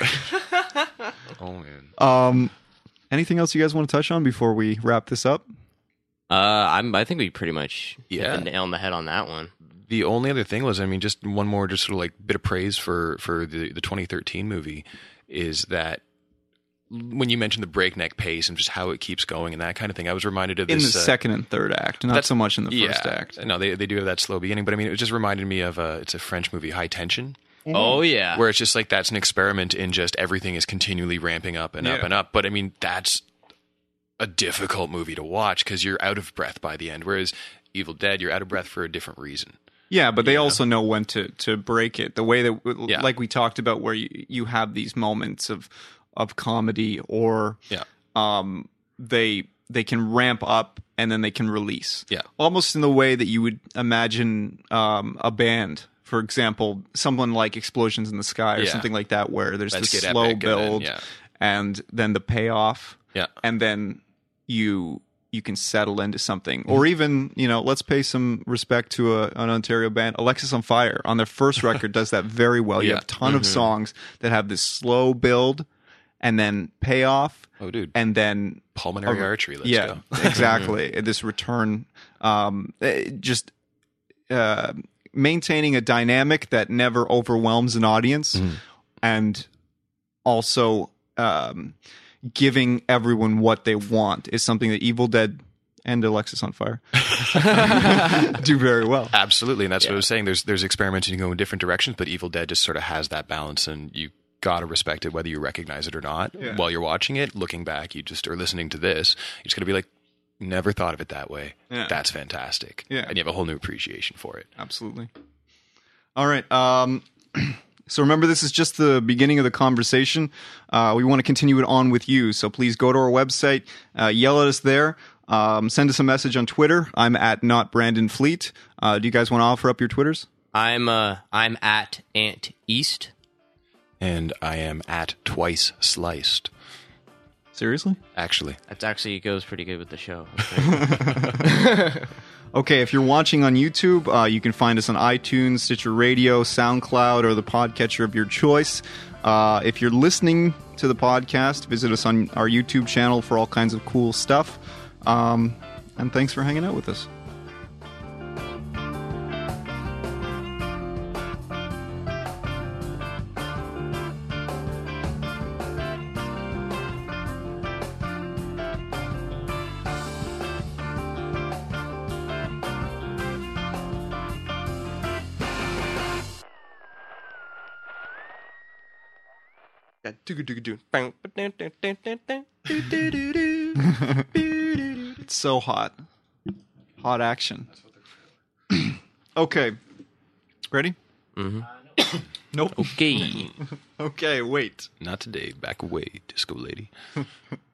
Oh man. Um, anything else you guys want to touch on before we wrap this up? uh, I'm. I think we pretty much Yeah. hit the nail on the head on that one. The only other thing was, I mean, just one more, just sort of like bit of praise for for the the twenty thirteen movie is that when you mentioned the breakneck pace and just how it keeps going and that kind of thing, I was reminded of In this the uh, second and third act, not that's- so much in the yeah, first act. No, they they do have that slow beginning, but I mean, it just reminded me of uh, it's a French movie, High Tension. Oh yeah, Where it's just like that's an experiment in just everything is continually ramping up and up Yeah. and up. But I mean, that's a difficult movie to watch because you're out of breath by the end. Whereas Evil Dead, you're out of breath for a different reason. Yeah, but they also know when to, to break it. The way that, Yeah. like we talked about, where you, you have these moments of of comedy, or Yeah. um, they they can ramp up and then they can release. Yeah. Almost in the way that you would imagine um, a band. For example, someone like Explosions in the Sky or Yeah. something like that, where there's Let's this get slow epic and then- build yeah. and then the payoff, Yeah. and then you you can settle into something. Mm-hmm. Or even, you know, let's pay some respect to a, an Ontario band, Alexis on Fire, on their first record does that very well. You Yeah. have a ton Mm-hmm. of songs that have this slow build and then payoff, Oh, dude. and then Pulmonary a- archery. Let's yeah, go. exactly. This return, um, eh, just uh, maintaining a dynamic that never overwhelms an audience, Mm-hmm. and also um, giving everyone what they want is something that Evil Dead and Alexis on Fire do very well. Absolutely, and that's what I was saying. There's there's experimenting going in different directions, but Evil Dead just sort of has that balance, and you gotta respect it whether you recognize it or not. Yeah. While you're watching it, looking back, you just are listening to this. You're just gonna be like, never thought of it that way. Yeah. That's fantastic. Yeah. And you have a whole new appreciation for it. Absolutely. All right. Um, so remember, this is just the beginning of the conversation. Uh, we want to continue it on with you. So please go to our website, uh, yell at us there. Um, send us a message on Twitter. I'm at not Brandon Fleet. Uh, do you guys want to offer up your Twitters? I'm. Uh, I'm at Ant East. And I am at Twice Sliced. Seriously? Actually, That actually goes pretty good with the show. Okay, if you're watching on YouTube, uh, you can find us on iTunes, Stitcher Radio, SoundCloud, or the podcatcher of your choice. Uh, if you're listening to the podcast, visit us on our YouTube channel for all kinds of cool stuff. Um, and thanks for hanging out with us. It's so hot. Hot action. Okay. Ready? Mm-hmm. Nope. Okay. Okay, wait. not today. Back away, disco lady.